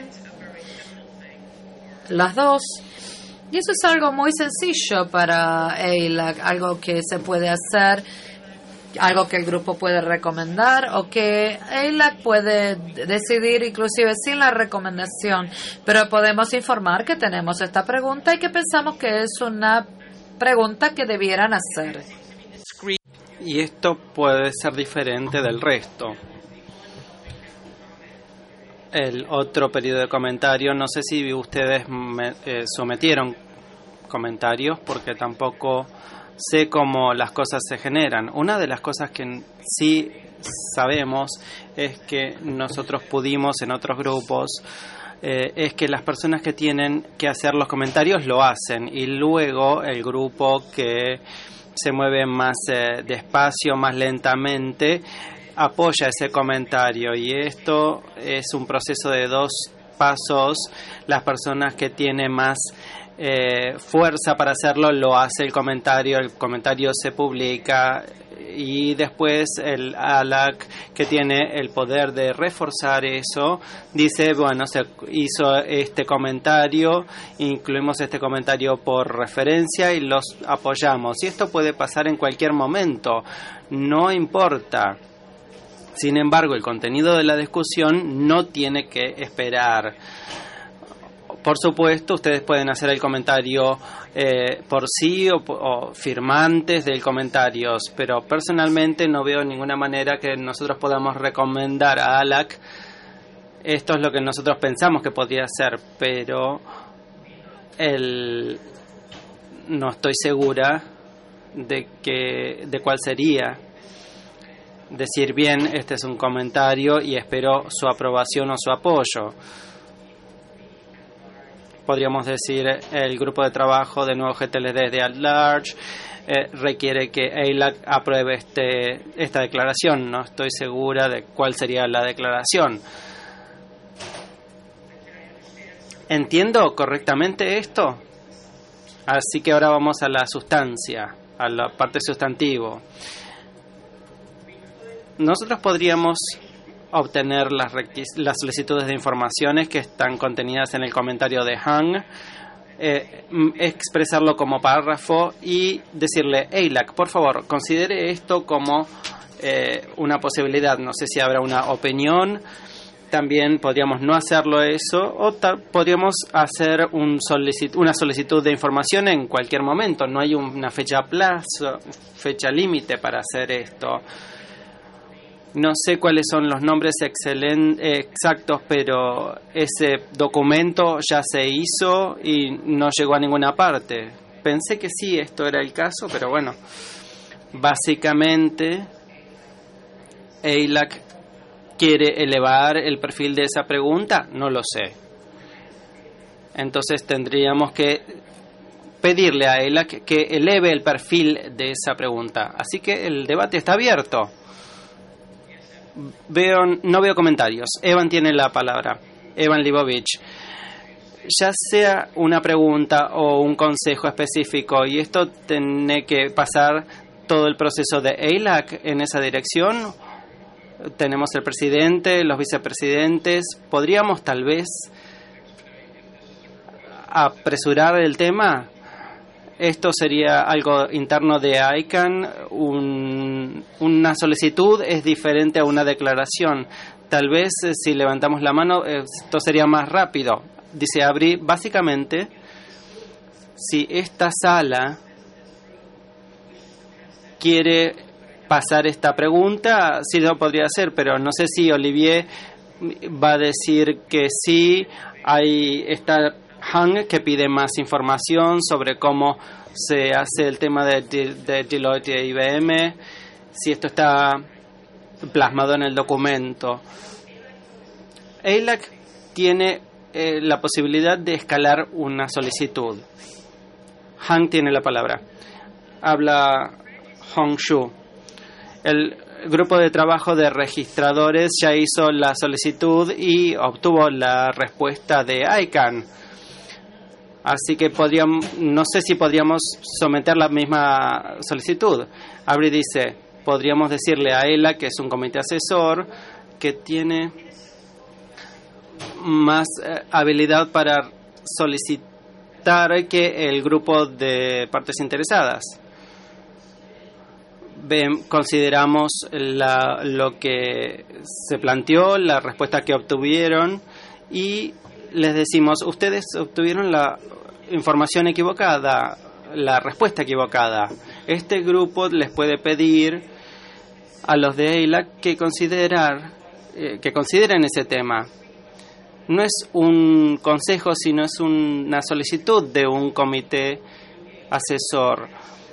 las dos. Y eso es algo muy sencillo para EILAC, algo que se puede hacer, algo que el grupo puede recomendar o que EILAC puede decidir inclusive sin la recomendación. Pero podemos informar que tenemos esta pregunta y que pensamos que es una pregunta que debieran hacer. Y esto puede ser diferente del resto. El otro periodo de comentario, no sé si ustedes sometieron comentarios porque tampoco sé cómo las cosas se generan. Una de las cosas que sí sabemos es que nosotros pudimos en otros grupos, es que las personas que tienen que hacer los comentarios lo hacen y luego el grupo que se mueve más despacio, más lentamente, apoya ese comentario, y esto es un proceso de 2 pasos. Las personas que tienen más fuerza para hacerlo lo hace el comentario se publica y después el ALAC, que tiene el poder de reforzar eso, dice, bueno, se hizo este comentario, incluimos este comentario por referencia y los apoyamos, y esto puede pasar en cualquier momento, no importa. Sin embargo, el contenido de la discusión no tiene que esperar. Por supuesto, ustedes pueden hacer el comentario por sí o firmantes del comentario, pero personalmente no veo ninguna manera que nosotros podamos recomendar a ALAC. Esto es lo que nosotros pensamos que podría ser, pero no estoy segura de cuál sería. Decir, bien, este es un comentario y espero su aprobación o su apoyo. Podríamos decir, el grupo de trabajo de nuevo GTLD de at large requiere que EILAC apruebe esta declaración. No estoy segura de cuál sería la declaración. ¿Entiendo correctamente esto? Así que ahora vamos a la sustancia, a la parte sustantivo. Nosotros podríamos obtener las solicitudes de informaciones que están contenidas en el comentario de Hang, expresarlo como párrafo y decirle, EILAC, por favor, considere esto como una posibilidad. No sé si habrá una opinión. También podríamos no hacerlo eso, o podríamos hacer una solicitud de información en cualquier momento. No hay una fecha fecha límite para hacer esto. No sé cuáles son los nombres exactos, pero ese documento ya se hizo y no llegó a ninguna parte. Pensé que sí, esto era el caso, pero bueno. Básicamente, EILAC quiere elevar el perfil de esa pregunta, no lo sé. Entonces tendríamos que pedirle a EILAC que eleve el perfil de esa pregunta. Así que el debate está abierto. No veo comentarios. Evan tiene la palabra. Evan Libovich. Ya sea una pregunta o un consejo específico, y esto tiene que pasar todo el proceso de EILAC en esa dirección. Tenemos el presidente, los vicepresidentes. ¿Podríamos tal vez apresurar el tema? Esto sería algo interno de ICANN. Una solicitud es diferente a una declaración. Tal vez si levantamos la mano, esto sería más rápido. Dice Abri, básicamente, si esta sala quiere pasar esta pregunta, sí lo podría hacer, pero no sé si Olivier va a decir que sí. Ahí está Hang, que pide más información sobre cómo se hace el tema de Deloitte e IBM, si esto está plasmado en el documento. EILAC tiene la posibilidad de escalar una solicitud. Han tiene la palabra. Habla Hongshu. El grupo de trabajo de registradores ya hizo la solicitud y obtuvo la respuesta de ICANN. Así que no sé si podríamos someter la misma solicitud. Abri dice, podríamos decirle a ELAC, que es un comité asesor, que tiene más habilidad para solicitar que el grupo de partes interesadas. Consideramos lo que se planteó, la respuesta que obtuvieron y les decimos, ustedes obtuvieron la información equivocada, la respuesta equivocada. Este grupo les puede pedir a los de EILAC que consideren ese tema. No es un consejo, sino es una solicitud de un comité asesor.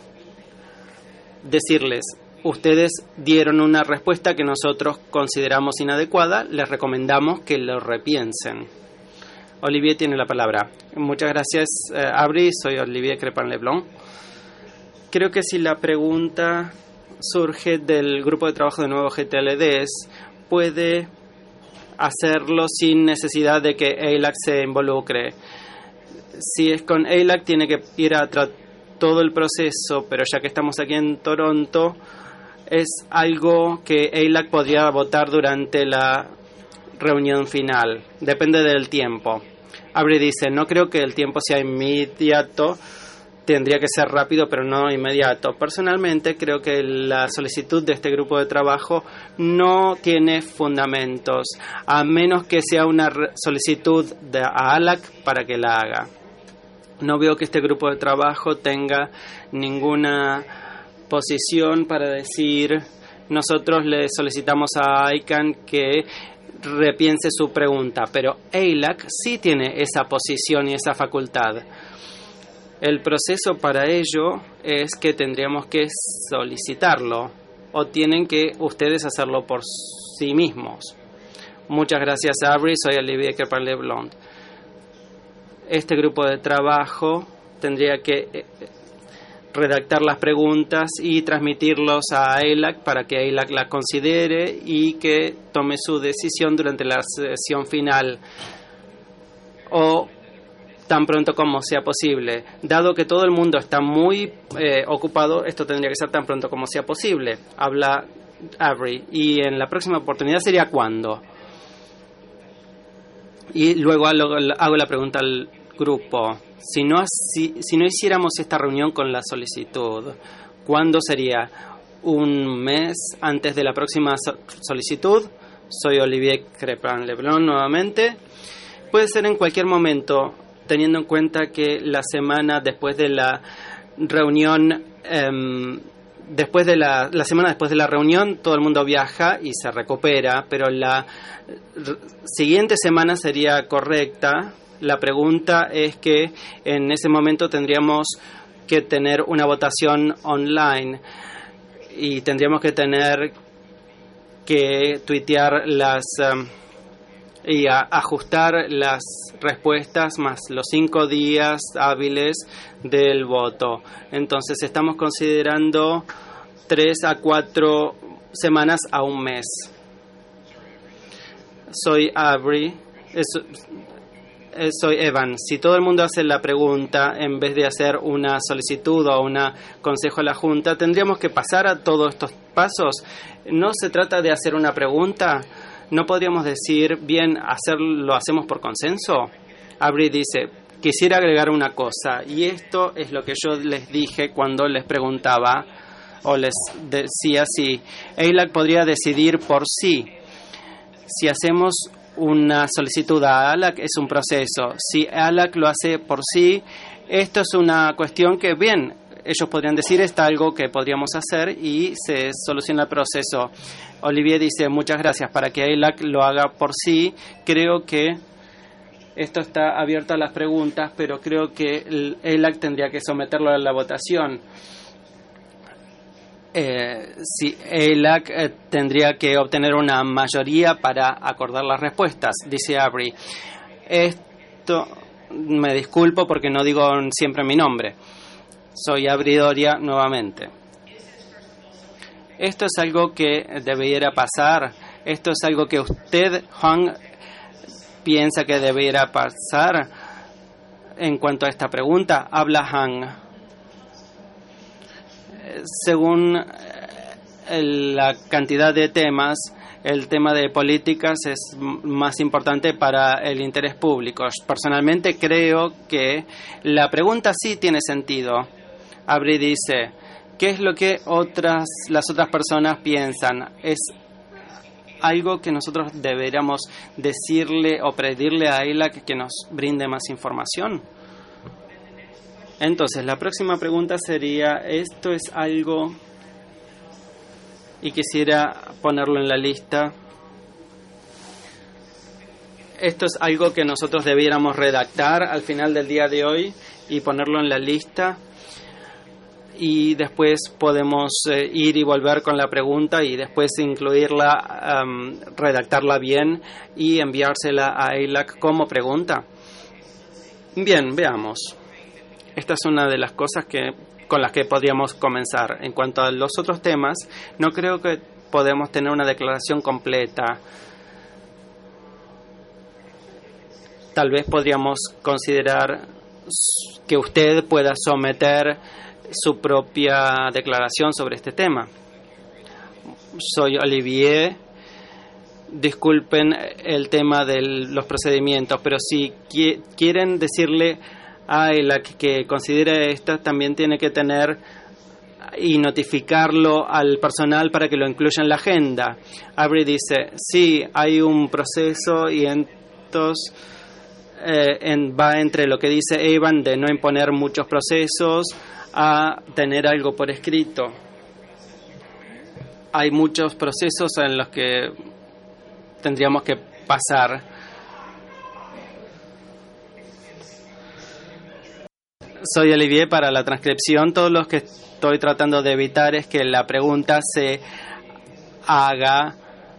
Decirles, ustedes dieron una respuesta que nosotros consideramos inadecuada, les recomendamos que lo repiensen. Olivier tiene la palabra. Muchas gracias, Abri. Soy Olivier Crepin-Leblond. Creo que si la pregunta surge del grupo de trabajo de nuevo GTLDs, puede hacerlo sin necesidad de que EILAC se involucre. Si es con EILAC, tiene que ir a todo el proceso, pero ya que estamos aquí en Toronto, es algo que EILAC podría votar durante la reunión final. Depende del tiempo. Abri dice, no creo que el tiempo sea inmediato, tendría que ser rápido, pero no inmediato. Personalmente, creo que la solicitud de este grupo de trabajo no tiene fundamentos, a menos que sea una solicitud a ALAC para que la haga. No veo que este grupo de trabajo tenga ninguna posición para decir, nosotros le solicitamos a ICANN que repiense su pregunta, pero EILAC sí tiene esa posición y esa facultad. El proceso para ello es que tendríamos que solicitarlo o tienen que ustedes hacerlo por sí mismos. Muchas gracias, Abri. Soy Olivier Crepin-Leblond. Este grupo de trabajo tendría que redactar las preguntas y transmitirlos a EILAC para que EILAC las considere y que tome su decisión durante la sesión final o tan pronto como sea posible. Dado que todo el mundo está muy ocupado, esto tendría que ser tan pronto como sea posible. Habla Avery. Y en la próxima oportunidad sería ¿cuándo? Y luego hago la pregunta al grupo. Si no hiciéramos esta reunión con la solicitud, ¿cuándo sería? ¿Un mes antes de la próxima solicitud? Soy Olivier Crepin-Leblond nuevamente. Puede ser en cualquier momento, teniendo en cuenta que la semana después de la reunión, la semana después de la reunión, todo el mundo viaja y se recupera, pero la siguiente semana sería correcta. La pregunta es que en ese momento tendríamos que tener una votación online y tendríamos que tener que tuitear y ajustar las respuestas más los 5 días hábiles del voto. Entonces estamos considerando 3 a 4 semanas a un mes. Soy Avery. Soy Evan. Si todo el mundo hace la pregunta en vez de hacer una solicitud o un consejo a la Junta, tendríamos que pasar a todos estos pasos. No se trata de hacer una pregunta. ¿No podríamos decir, bien, lo hacemos por consenso? Avery dice, quisiera agregar una cosa, y esto es lo que yo les dije cuando les preguntaba o les decía si EILAC podría decidir por sí. Si hacemos una solicitud a ALAC es un proceso. Si ALAC lo hace por sí, esto es una cuestión que, bien, ellos podrían decir, está algo que podríamos hacer y se soluciona el proceso. Olivier dice, muchas gracias, para que EILAC lo haga por sí. Creo que esto está abierto a las preguntas, pero creo que el EILAC tendría que someterlo a la votación. Si EILAC tendría que obtener una mayoría para acordar las respuestas, dice Avery. esto me disculpo porque no digo siempre mi nombre. Soy Abri Doria nuevamente. Esto es algo que debiera pasar. Esto es algo que usted, Juan, piensa que debiera pasar. En cuanto a esta pregunta, habla Han. Según la cantidad de temas, el tema de políticas es más importante para el interés público. Personalmente creo que la pregunta sí tiene sentido. Abri dice, ¿qué es lo que las otras personas piensan? Es algo que nosotros deberíamos decirle o pedirle a ELAC que nos brinde más información. Entonces, la próxima pregunta sería, ¿esto es algo? Y quisiera ponerlo en la lista. Esto es algo que nosotros debiéramos redactar al final del día de hoy y ponerlo en la lista. Y después podemos ir y volver con la pregunta y después incluirla, redactarla bien y enviársela a ELAC como pregunta. Bien, veamos. Esta es una de las cosas con las que podríamos comenzar. En cuanto a los otros temas, no creo que podemos tener una declaración completa. Tal vez podríamos considerar que usted pueda someter su propia declaración sobre este tema. Soy Olivier. Disculpen el tema de los procedimientos, pero si quieren decirle a ELAC que considere esto, también tiene que tener y notificarlo al personal para que lo incluya en la agenda. Abri dice, sí, hay un proceso y entonces va entre lo que dice Evan de no imponer muchos procesos a tener algo por escrito. Hay muchos procesos en los que tendríamos que pasar. Soy Olivier para la transcripción. Todo lo que estoy tratando de evitar es que la pregunta se haga.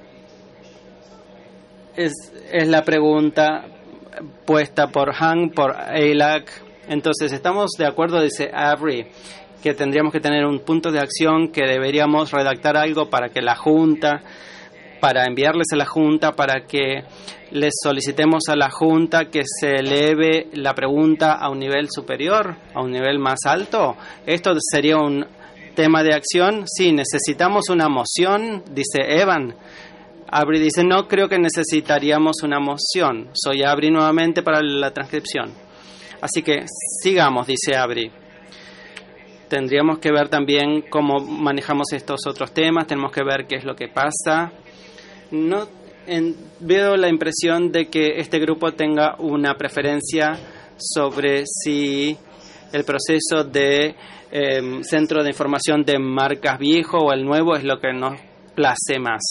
Es la pregunta puesta por Han, por ELAC. Entonces, estamos de acuerdo, dice Avery, que tendríamos que tener un punto de acción, que deberíamos redactar algo para que la Junta, para enviarles a la Junta, para que les solicitemos a la Junta que se eleve la pregunta a un nivel superior, a un nivel más alto. Esto sería un tema de acción. Sí, necesitamos una moción, dice Evan. Abri dice, no creo que necesitaríamos una moción. Soy Abri nuevamente para la transcripción. Así que sigamos, dice Abri. Tendríamos que ver también cómo manejamos estos otros temas, tenemos que ver qué es lo que pasa. Veo la impresión de que este grupo tenga una preferencia sobre si el proceso de centro de información de marcas viejo o el nuevo es lo que nos place más.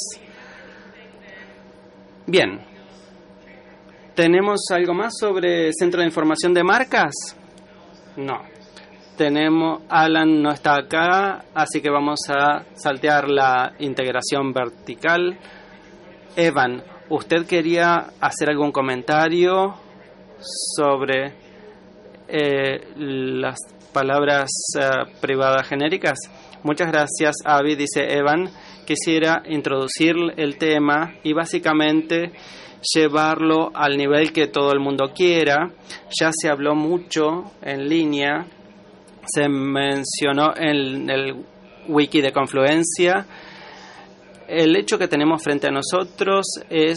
Bien. ¿Tenemos algo más sobre centro de información de marcas? No. Alan no está acá, así que vamos a saltear la integración vertical. Evan, ¿usted quería hacer algún comentario sobre las palabras privadas genéricas? Muchas gracias, Abby, dice Evan. Quisiera introducir el tema y básicamente llevarlo al nivel que todo el mundo quiera. Ya se habló mucho en línea, se mencionó en el wiki de Confluencia. El hecho que tenemos frente a nosotros es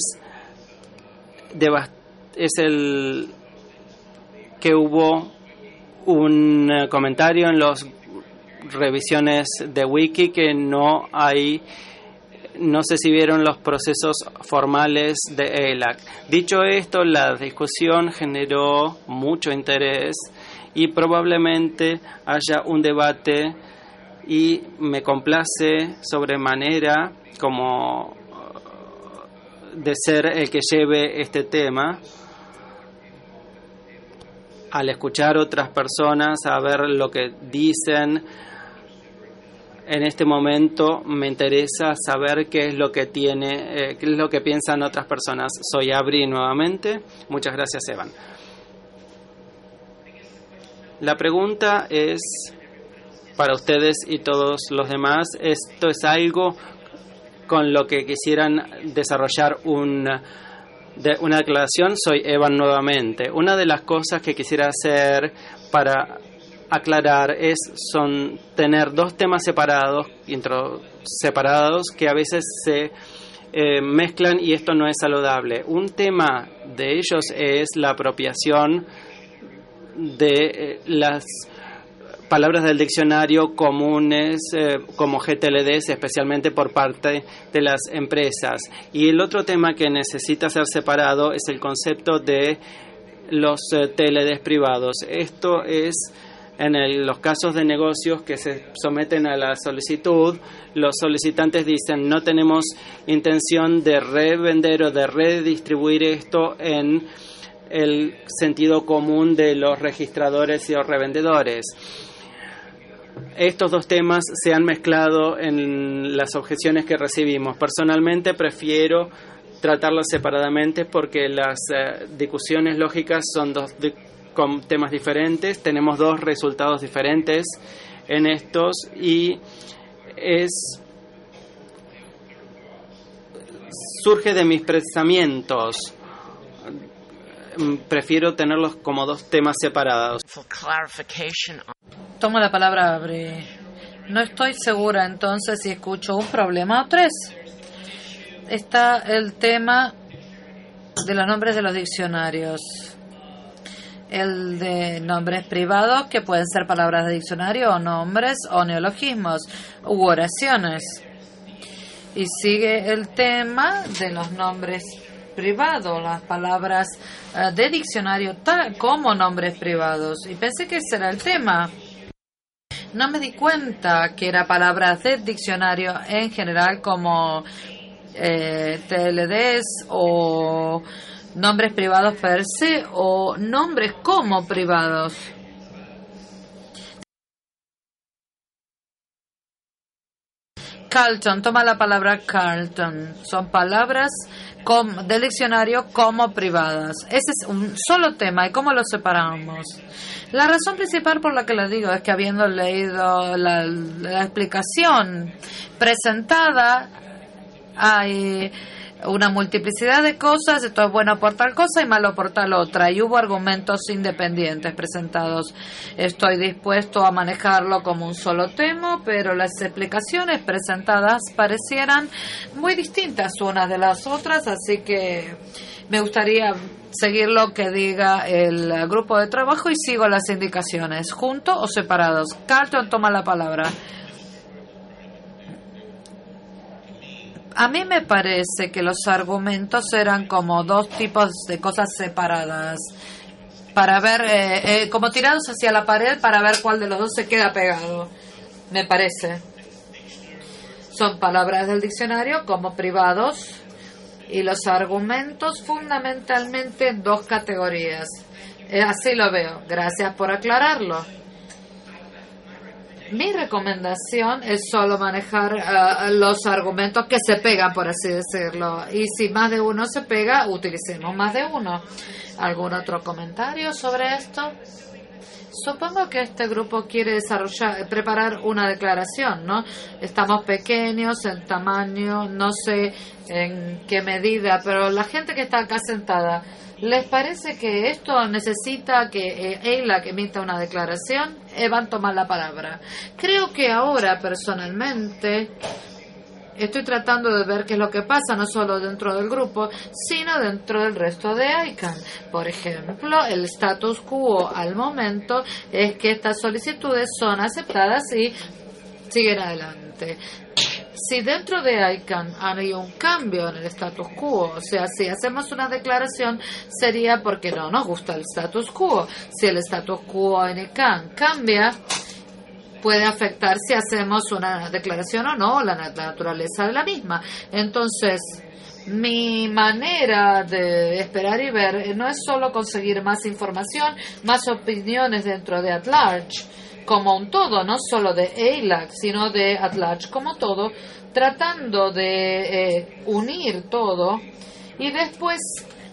el que hubo un comentario en las revisiones de wiki que no sé si vieron los procesos formales de ELAC. Dicho esto, la discusión generó mucho interés y probablemente haya un debate, y me complace sobremanera como de ser el que lleve este tema. Al escuchar otras personas, a ver lo que dicen, en este momento me interesa saber qué es lo que qué es lo que piensan otras personas. Soy Abri nuevamente. Muchas gracias, Evan. La pregunta es para ustedes y todos los demás. ¿Esto es algo con lo que quisieran desarrollar una declaración? Soy Evan nuevamente. Una de las cosas que quisiera hacer para aclarar son tener dos temas separados que a veces se mezclan, y esto no es saludable. Un tema de ellos es la apropiación de las palabras del diccionario comunes como GTLDs, especialmente por parte de las empresas. Y el otro tema que necesita ser separado es el concepto de los TLDs privados. Esto es en los casos de negocios que se someten a la solicitud. Los solicitantes dicen: no tenemos intención de revender o de redistribuir esto en el sentido común de los registradores y los revendedores. Estos dos temas se han mezclado en las objeciones que recibimos. Personalmente prefiero tratarlos separadamente porque las discusiones lógicas son con temas diferentes. Tenemos dos resultados diferentes en estos y surge de mis pensamientos. Prefiero tenerlos como dos temas separados. Tomo la palabra, Abre. No estoy segura entonces si escucho un problema o tres. Está el tema de los nombres de los diccionarios. El de nombres privados, que pueden ser palabras de diccionario o nombres o neologismos u oraciones. Y sigue el tema de los nombres privados, las palabras de diccionario tal como nombres privados. Y pensé que ese era el tema. No me di cuenta que era palabras de diccionario en general como TLDs o nombres privados per se o nombres como privados. Carlton, toma la palabra Carlton. Son palabras del diccionario como privadas. Ese es un solo tema. ¿Y cómo lo separamos? La razón principal por la que lo digo es que habiendo leído la explicación presentada, hay una multiplicidad de cosas, esto es bueno por tal cosa y malo por tal otra, y hubo argumentos independientes presentados. Estoy dispuesto a manejarlo como un solo tema, pero las explicaciones presentadas parecieran muy distintas unas de las otras, así que me gustaría seguir lo que diga el grupo de trabajo y sigo las indicaciones, juntos o separados. Carlton, toma la palabra. A mí me parece que los argumentos eran como dos tipos de cosas separadas, para ver, como tirados hacia la pared para ver cuál de los dos se queda pegado, me parece. Son palabras del diccionario como privados y los argumentos fundamentalmente dos categorías. Así lo veo. Gracias por aclararlo. Mi recomendación es solo manejar los argumentos que se pegan, por así decirlo. Y si más de uno se pega, utilicemos más de uno. ¿Algún otro comentario sobre esto? Supongo que este grupo quiere preparar una declaración, ¿no? Estamos pequeños en tamaño, no sé en qué medida, pero la gente que está acá sentada, ¿les parece que esto necesita que EILAC emita una declaración? Van a tomar la palabra. Creo que ahora, personalmente, estoy tratando de ver qué es lo que pasa, no solo dentro del grupo, sino dentro del resto de ICANN. Por ejemplo, el status quo al momento es que estas solicitudes son aceptadas y siguen adelante. Si dentro de ICANN hay un cambio en el status quo, o sea, si hacemos una declaración, sería porque no nos gusta el status quo. Si el status quo en ICANN cambia, puede afectar si hacemos una declaración o no, la naturaleza de la misma. Entonces, mi manera de esperar y ver no es solo conseguir más información, más opiniones dentro de @large como un todo, no solo de EILAC, sino de @large como todo, tratando de unir todo y después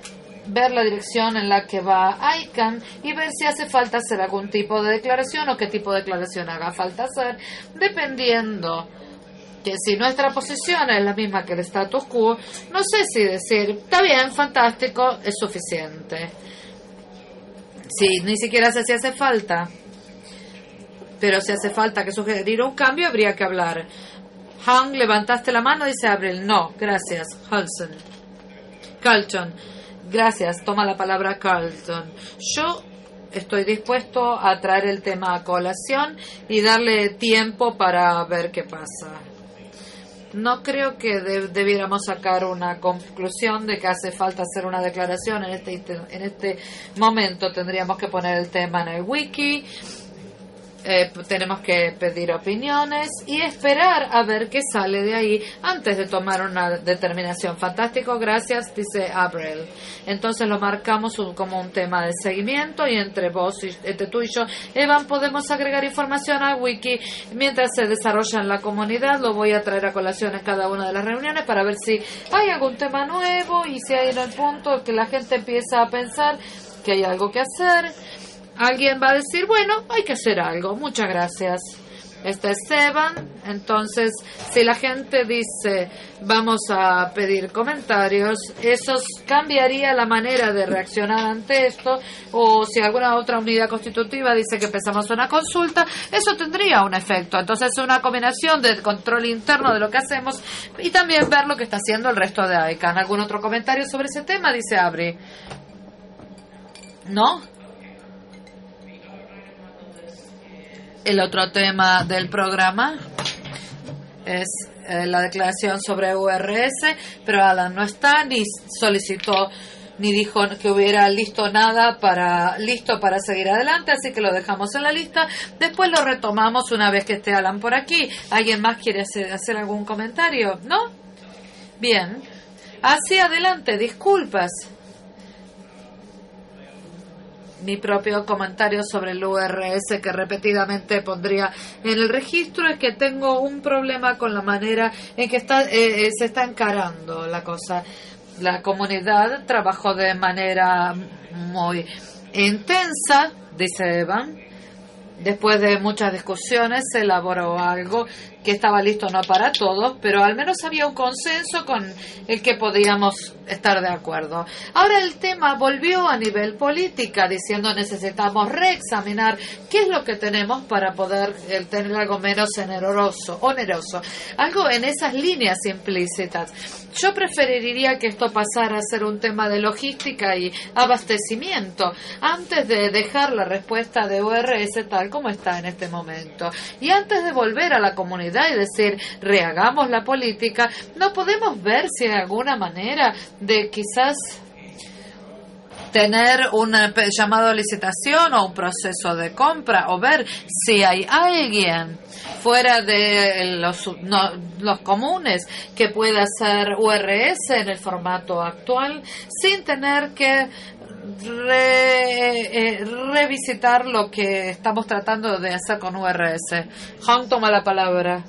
ver la dirección en la que va ICANN y ver si hace falta hacer algún tipo de declaración o qué tipo de declaración haga falta hacer, dependiendo que si nuestra posición es la misma que el status quo, no sé si decir, está bien, fantástico, es suficiente. Si ni siquiera sé si hace falta, pero si hace falta que sugerir un cambio, habría que hablar. Hang, levantaste la mano, dice Abril. No, gracias. Carlton, gracias. Toma la palabra Carlton. Yo estoy dispuesto a traer el tema a colación y darle tiempo para ver qué pasa. No creo que debiéramos sacar una conclusión de que hace falta hacer una declaración en este momento. Tendríamos que poner el tema en el wiki. Tenemos que pedir opiniones y esperar a ver qué sale de ahí antes de tomar una determinación. Fantástico, gracias, dice Abril. Entonces lo marcamos como un tema de seguimiento y entre tú y yo, Evan, podemos agregar información al wiki mientras se desarrolla en la comunidad. Lo voy a traer a colación en cada una de las reuniones para ver si hay algún tema nuevo y si hay en el punto que la gente empieza a pensar que hay algo que hacer. Alguien va a decir, bueno, hay que hacer algo. Muchas gracias. Este es Evan. Entonces, si la gente dice, vamos a pedir comentarios, eso cambiaría la manera de reaccionar ante esto. O si alguna otra unidad constitutiva dice que empezamos una consulta, eso tendría un efecto. Entonces, es una combinación del control interno de lo que hacemos y también ver lo que está haciendo el resto de ICANN. ¿Algún otro comentario sobre ese tema? Dice Abri. ¿No? El otro tema del programa es la declaración sobre URS, pero Alan no está, ni solicitó, ni dijo que hubiera listo para seguir adelante, así que lo dejamos en la lista. Después lo retomamos una vez que esté Alan por aquí. ¿Alguien más quiere hacer algún comentario? ¿No? Bien. Así adelante, disculpas. Mi propio comentario sobre el URS que repetidamente pondría en el registro es que tengo un problema con la manera en que se está encarando la cosa. La comunidad trabajó de manera muy intensa, dice Evan. Después de muchas discusiones se elaboró algo que estaba listo no para todos, pero al menos había un consenso con el que podíamos estar de acuerdo. Ahora el tema volvió a nivel política, diciendo necesitamos reexaminar qué es lo que tenemos para poder tener algo menos oneroso, algo en esas líneas implícitas. Yo preferiría que esto pasara a ser un tema de logística y abastecimiento antes de dejar la respuesta de URS tal como está en este momento. Y antes de volver a la comunidad y decir, rehagamos la política, no podemos ver si hay alguna manera de quizás tener un llamado a licitación o un proceso de compra o ver si hay alguien fuera de los comunes que pueda hacer URS en el formato actual sin tener que revisitar lo que estamos tratando de hacer con URS. Hong toma la palabra.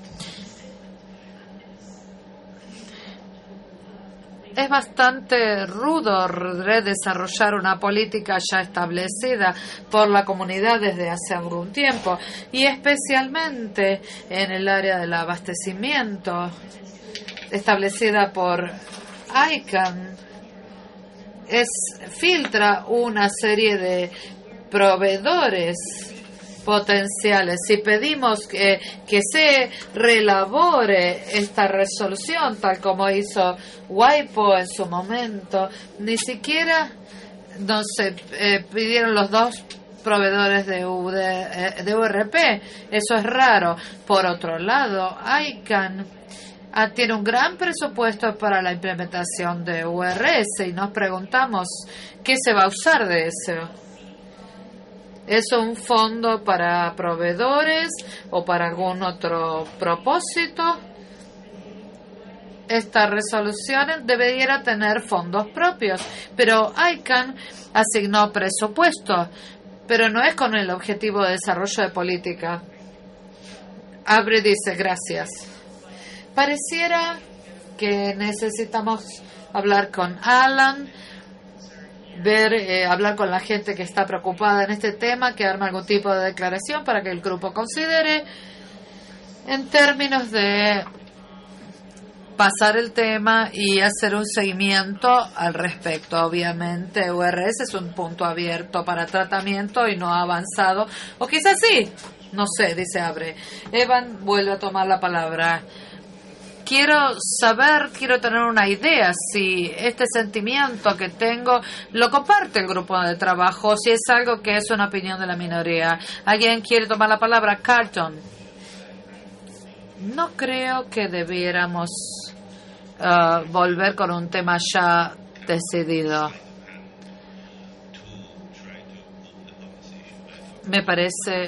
Es bastante rudo redesarrollar una política ya establecida por la comunidad desde hace algún tiempo y especialmente en el área del abastecimiento establecida por ICANN. Filtra una serie de proveedores potenciales. Si pedimos que se reelabore esta resolución, tal como hizo WIPO en su momento, ni siquiera pidieron los dos proveedores de URP. Eso es raro. Por otro lado, ICANN tiene un gran presupuesto para la implementación de URS y nos preguntamos qué se va a usar de eso. ¿Es un fondo para proveedores o para algún otro propósito? Esta resolución debería tener fondos propios, pero ICANN asignó presupuesto, pero no es con el objetivo de desarrollo de política. Abre dice, gracias. Pareciera que necesitamos hablar con Alan hablar con la gente que está preocupada en este tema, que arme algún tipo de declaración para que el grupo considere en términos de pasar el tema y hacer un seguimiento al respecto. Obviamente, URS es un punto abierto para tratamiento y no ha avanzado, o quizás sí, no sé, dice Abre. Evan vuelve a tomar la palabra. Quiero tener una idea si este sentimiento que tengo lo comparte el grupo de trabajo, si es algo que es una opinión de la minoría. ¿Alguien quiere tomar la palabra? Carlton. No creo que debiéramos volver con un tema ya decidido. Me parece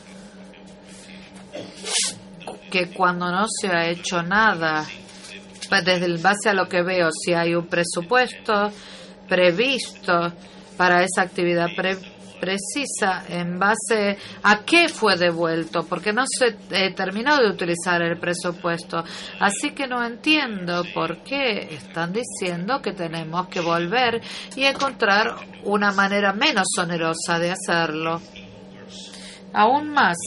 que cuando no se ha hecho nada, desde el base a lo que veo, si hay un presupuesto previsto para esa actividad precisa, en base a qué fue devuelto, porque no se terminó de utilizar el presupuesto. Así que no entiendo por qué están diciendo que tenemos que volver y encontrar una manera menos onerosa de hacerlo. Aún más,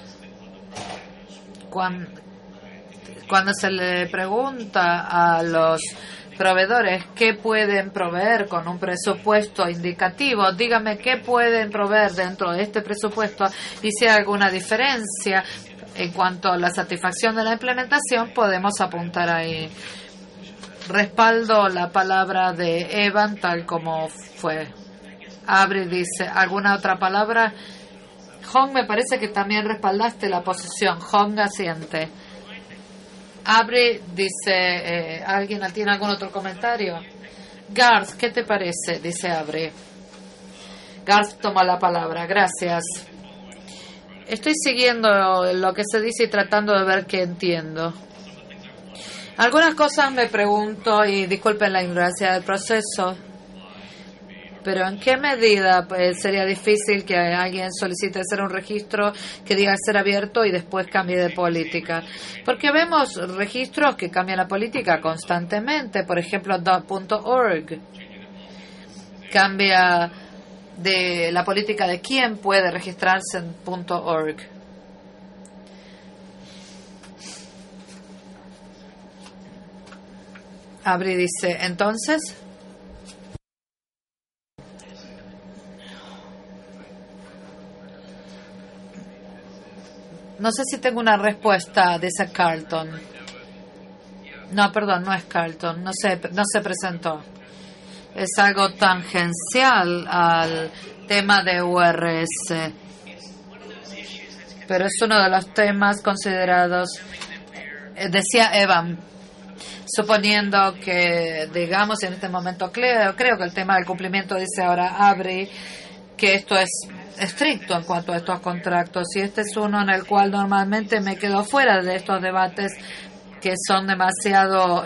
cuando se le pregunta a los proveedores qué pueden proveer con un presupuesto indicativo, dígame qué pueden proveer dentro de este presupuesto y si hay alguna diferencia en cuanto a la satisfacción de la implementación, podemos apuntar ahí. Respaldo la palabra de Evan tal como fue. Abre dice, ¿alguna otra palabra? Hong, me parece que también respaldaste la posición. Hong asiente. Abre dice, ¿alguien tiene algún otro comentario? Garth, ¿qué te parece? Dice Abre. Garth toma la palabra. Gracias. Estoy siguiendo lo que se dice y tratando de ver qué entiendo. Algunas cosas me pregunto, y disculpen la ignorancia del proceso, pero ¿en qué medida sería difícil que alguien solicite hacer un registro que diga ser abierto y después cambie de política? Porque vemos registros que cambian la política constantemente. Por ejemplo, .org cambia de la política de quién puede registrarse en .org. Abri dice, entonces... No sé si tengo una respuesta, dice Carlton. No, perdón, no es Carlton, no se presentó. Es algo tangencial al tema de URS. Pero es uno de los temas considerados, decía Evan, suponiendo que, digamos, en este momento creo que el tema del cumplimiento, dice ahora Abri, que esto es estricto en cuanto a estos contratos, y este es uno en el cual normalmente me quedo fuera de estos debates que son demasiado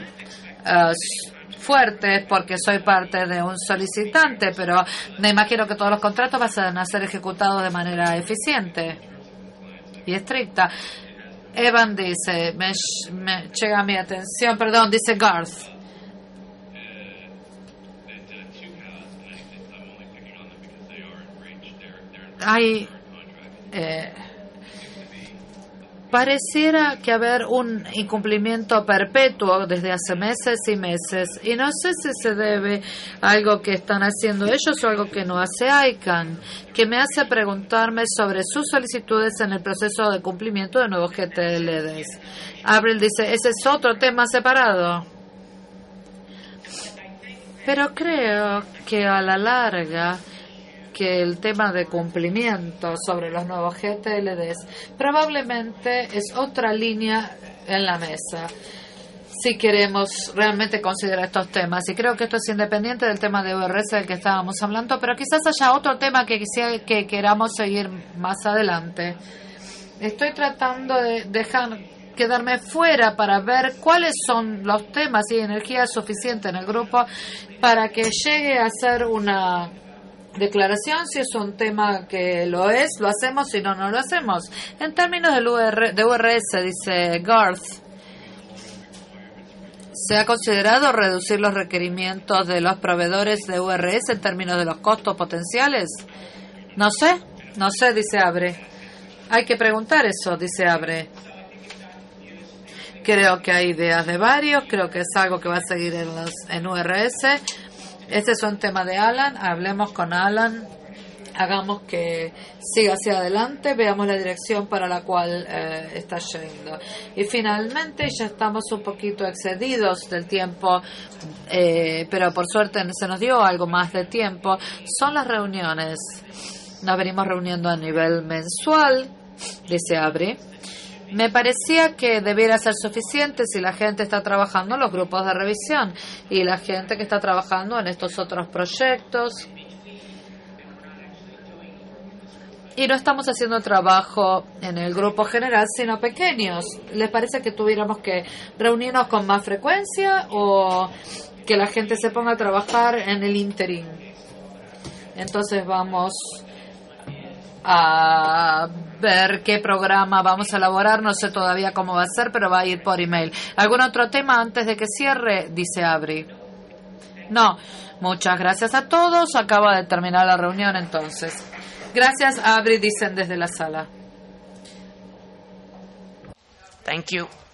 fuertes porque soy parte de un solicitante, pero me imagino que todos los contratos van a ser ejecutados de manera eficiente y estricta. Evan dice, me llega a mi atención, perdón, dice Garth. Hay pareciera que haber un incumplimiento perpetuo desde hace meses y meses, y no sé si se debe a algo que están haciendo ellos o algo que no hace ICANN, que me hace preguntarme sobre sus solicitudes en el proceso de cumplimiento de nuevos GTLDs. Abril dice, ese es otro tema separado. Pero creo que a la larga que el tema de cumplimiento sobre los nuevos GTLDs probablemente es otra línea en la mesa si queremos realmente considerar estos temas, y creo que esto es independiente del tema de URS del que estábamos hablando, pero quizás haya otro tema que queramos seguir más adelante. Estoy tratando de quedarme fuera para ver cuáles son los temas y energía suficiente en el grupo para que llegue a ser una declaración. Si es un tema que lo hacemos, si no, no lo hacemos. En términos de URS, dice Garth, ¿Se ha considerado reducir los requerimientos de los proveedores de URS en términos de los costos potenciales? No sé, dice Abre. Hay que preguntar eso, dice Abre. Creo que hay ideas de varios, creo que es algo que va a seguir en URS. Este es un tema de Alan, hablemos con Alan, hagamos que siga hacia adelante, veamos la dirección para la cual está yendo. Y finalmente ya estamos un poquito excedidos del tiempo, pero por suerte se nos dio algo más de tiempo. Son las reuniones. Nos venimos reuniendo a nivel mensual, dice Abri. Me parecía que debiera ser suficiente si la gente está trabajando en los grupos de revisión y la gente que está trabajando en estos otros proyectos. Y no estamos haciendo trabajo en el grupo general, sino pequeños. ¿Les parece que tuviéramos que reunirnos con más frecuencia o que la gente se ponga a trabajar en el interim? Entonces vamos a ver qué programa vamos a elaborar. No sé todavía cómo va a ser, pero va a ir por email. ¿Algún otro tema antes de que cierre? Dice Abri. No. Muchas gracias a todos. Acaba de terminar la reunión entonces. Gracias, Abri, dicen desde la sala. Thank you.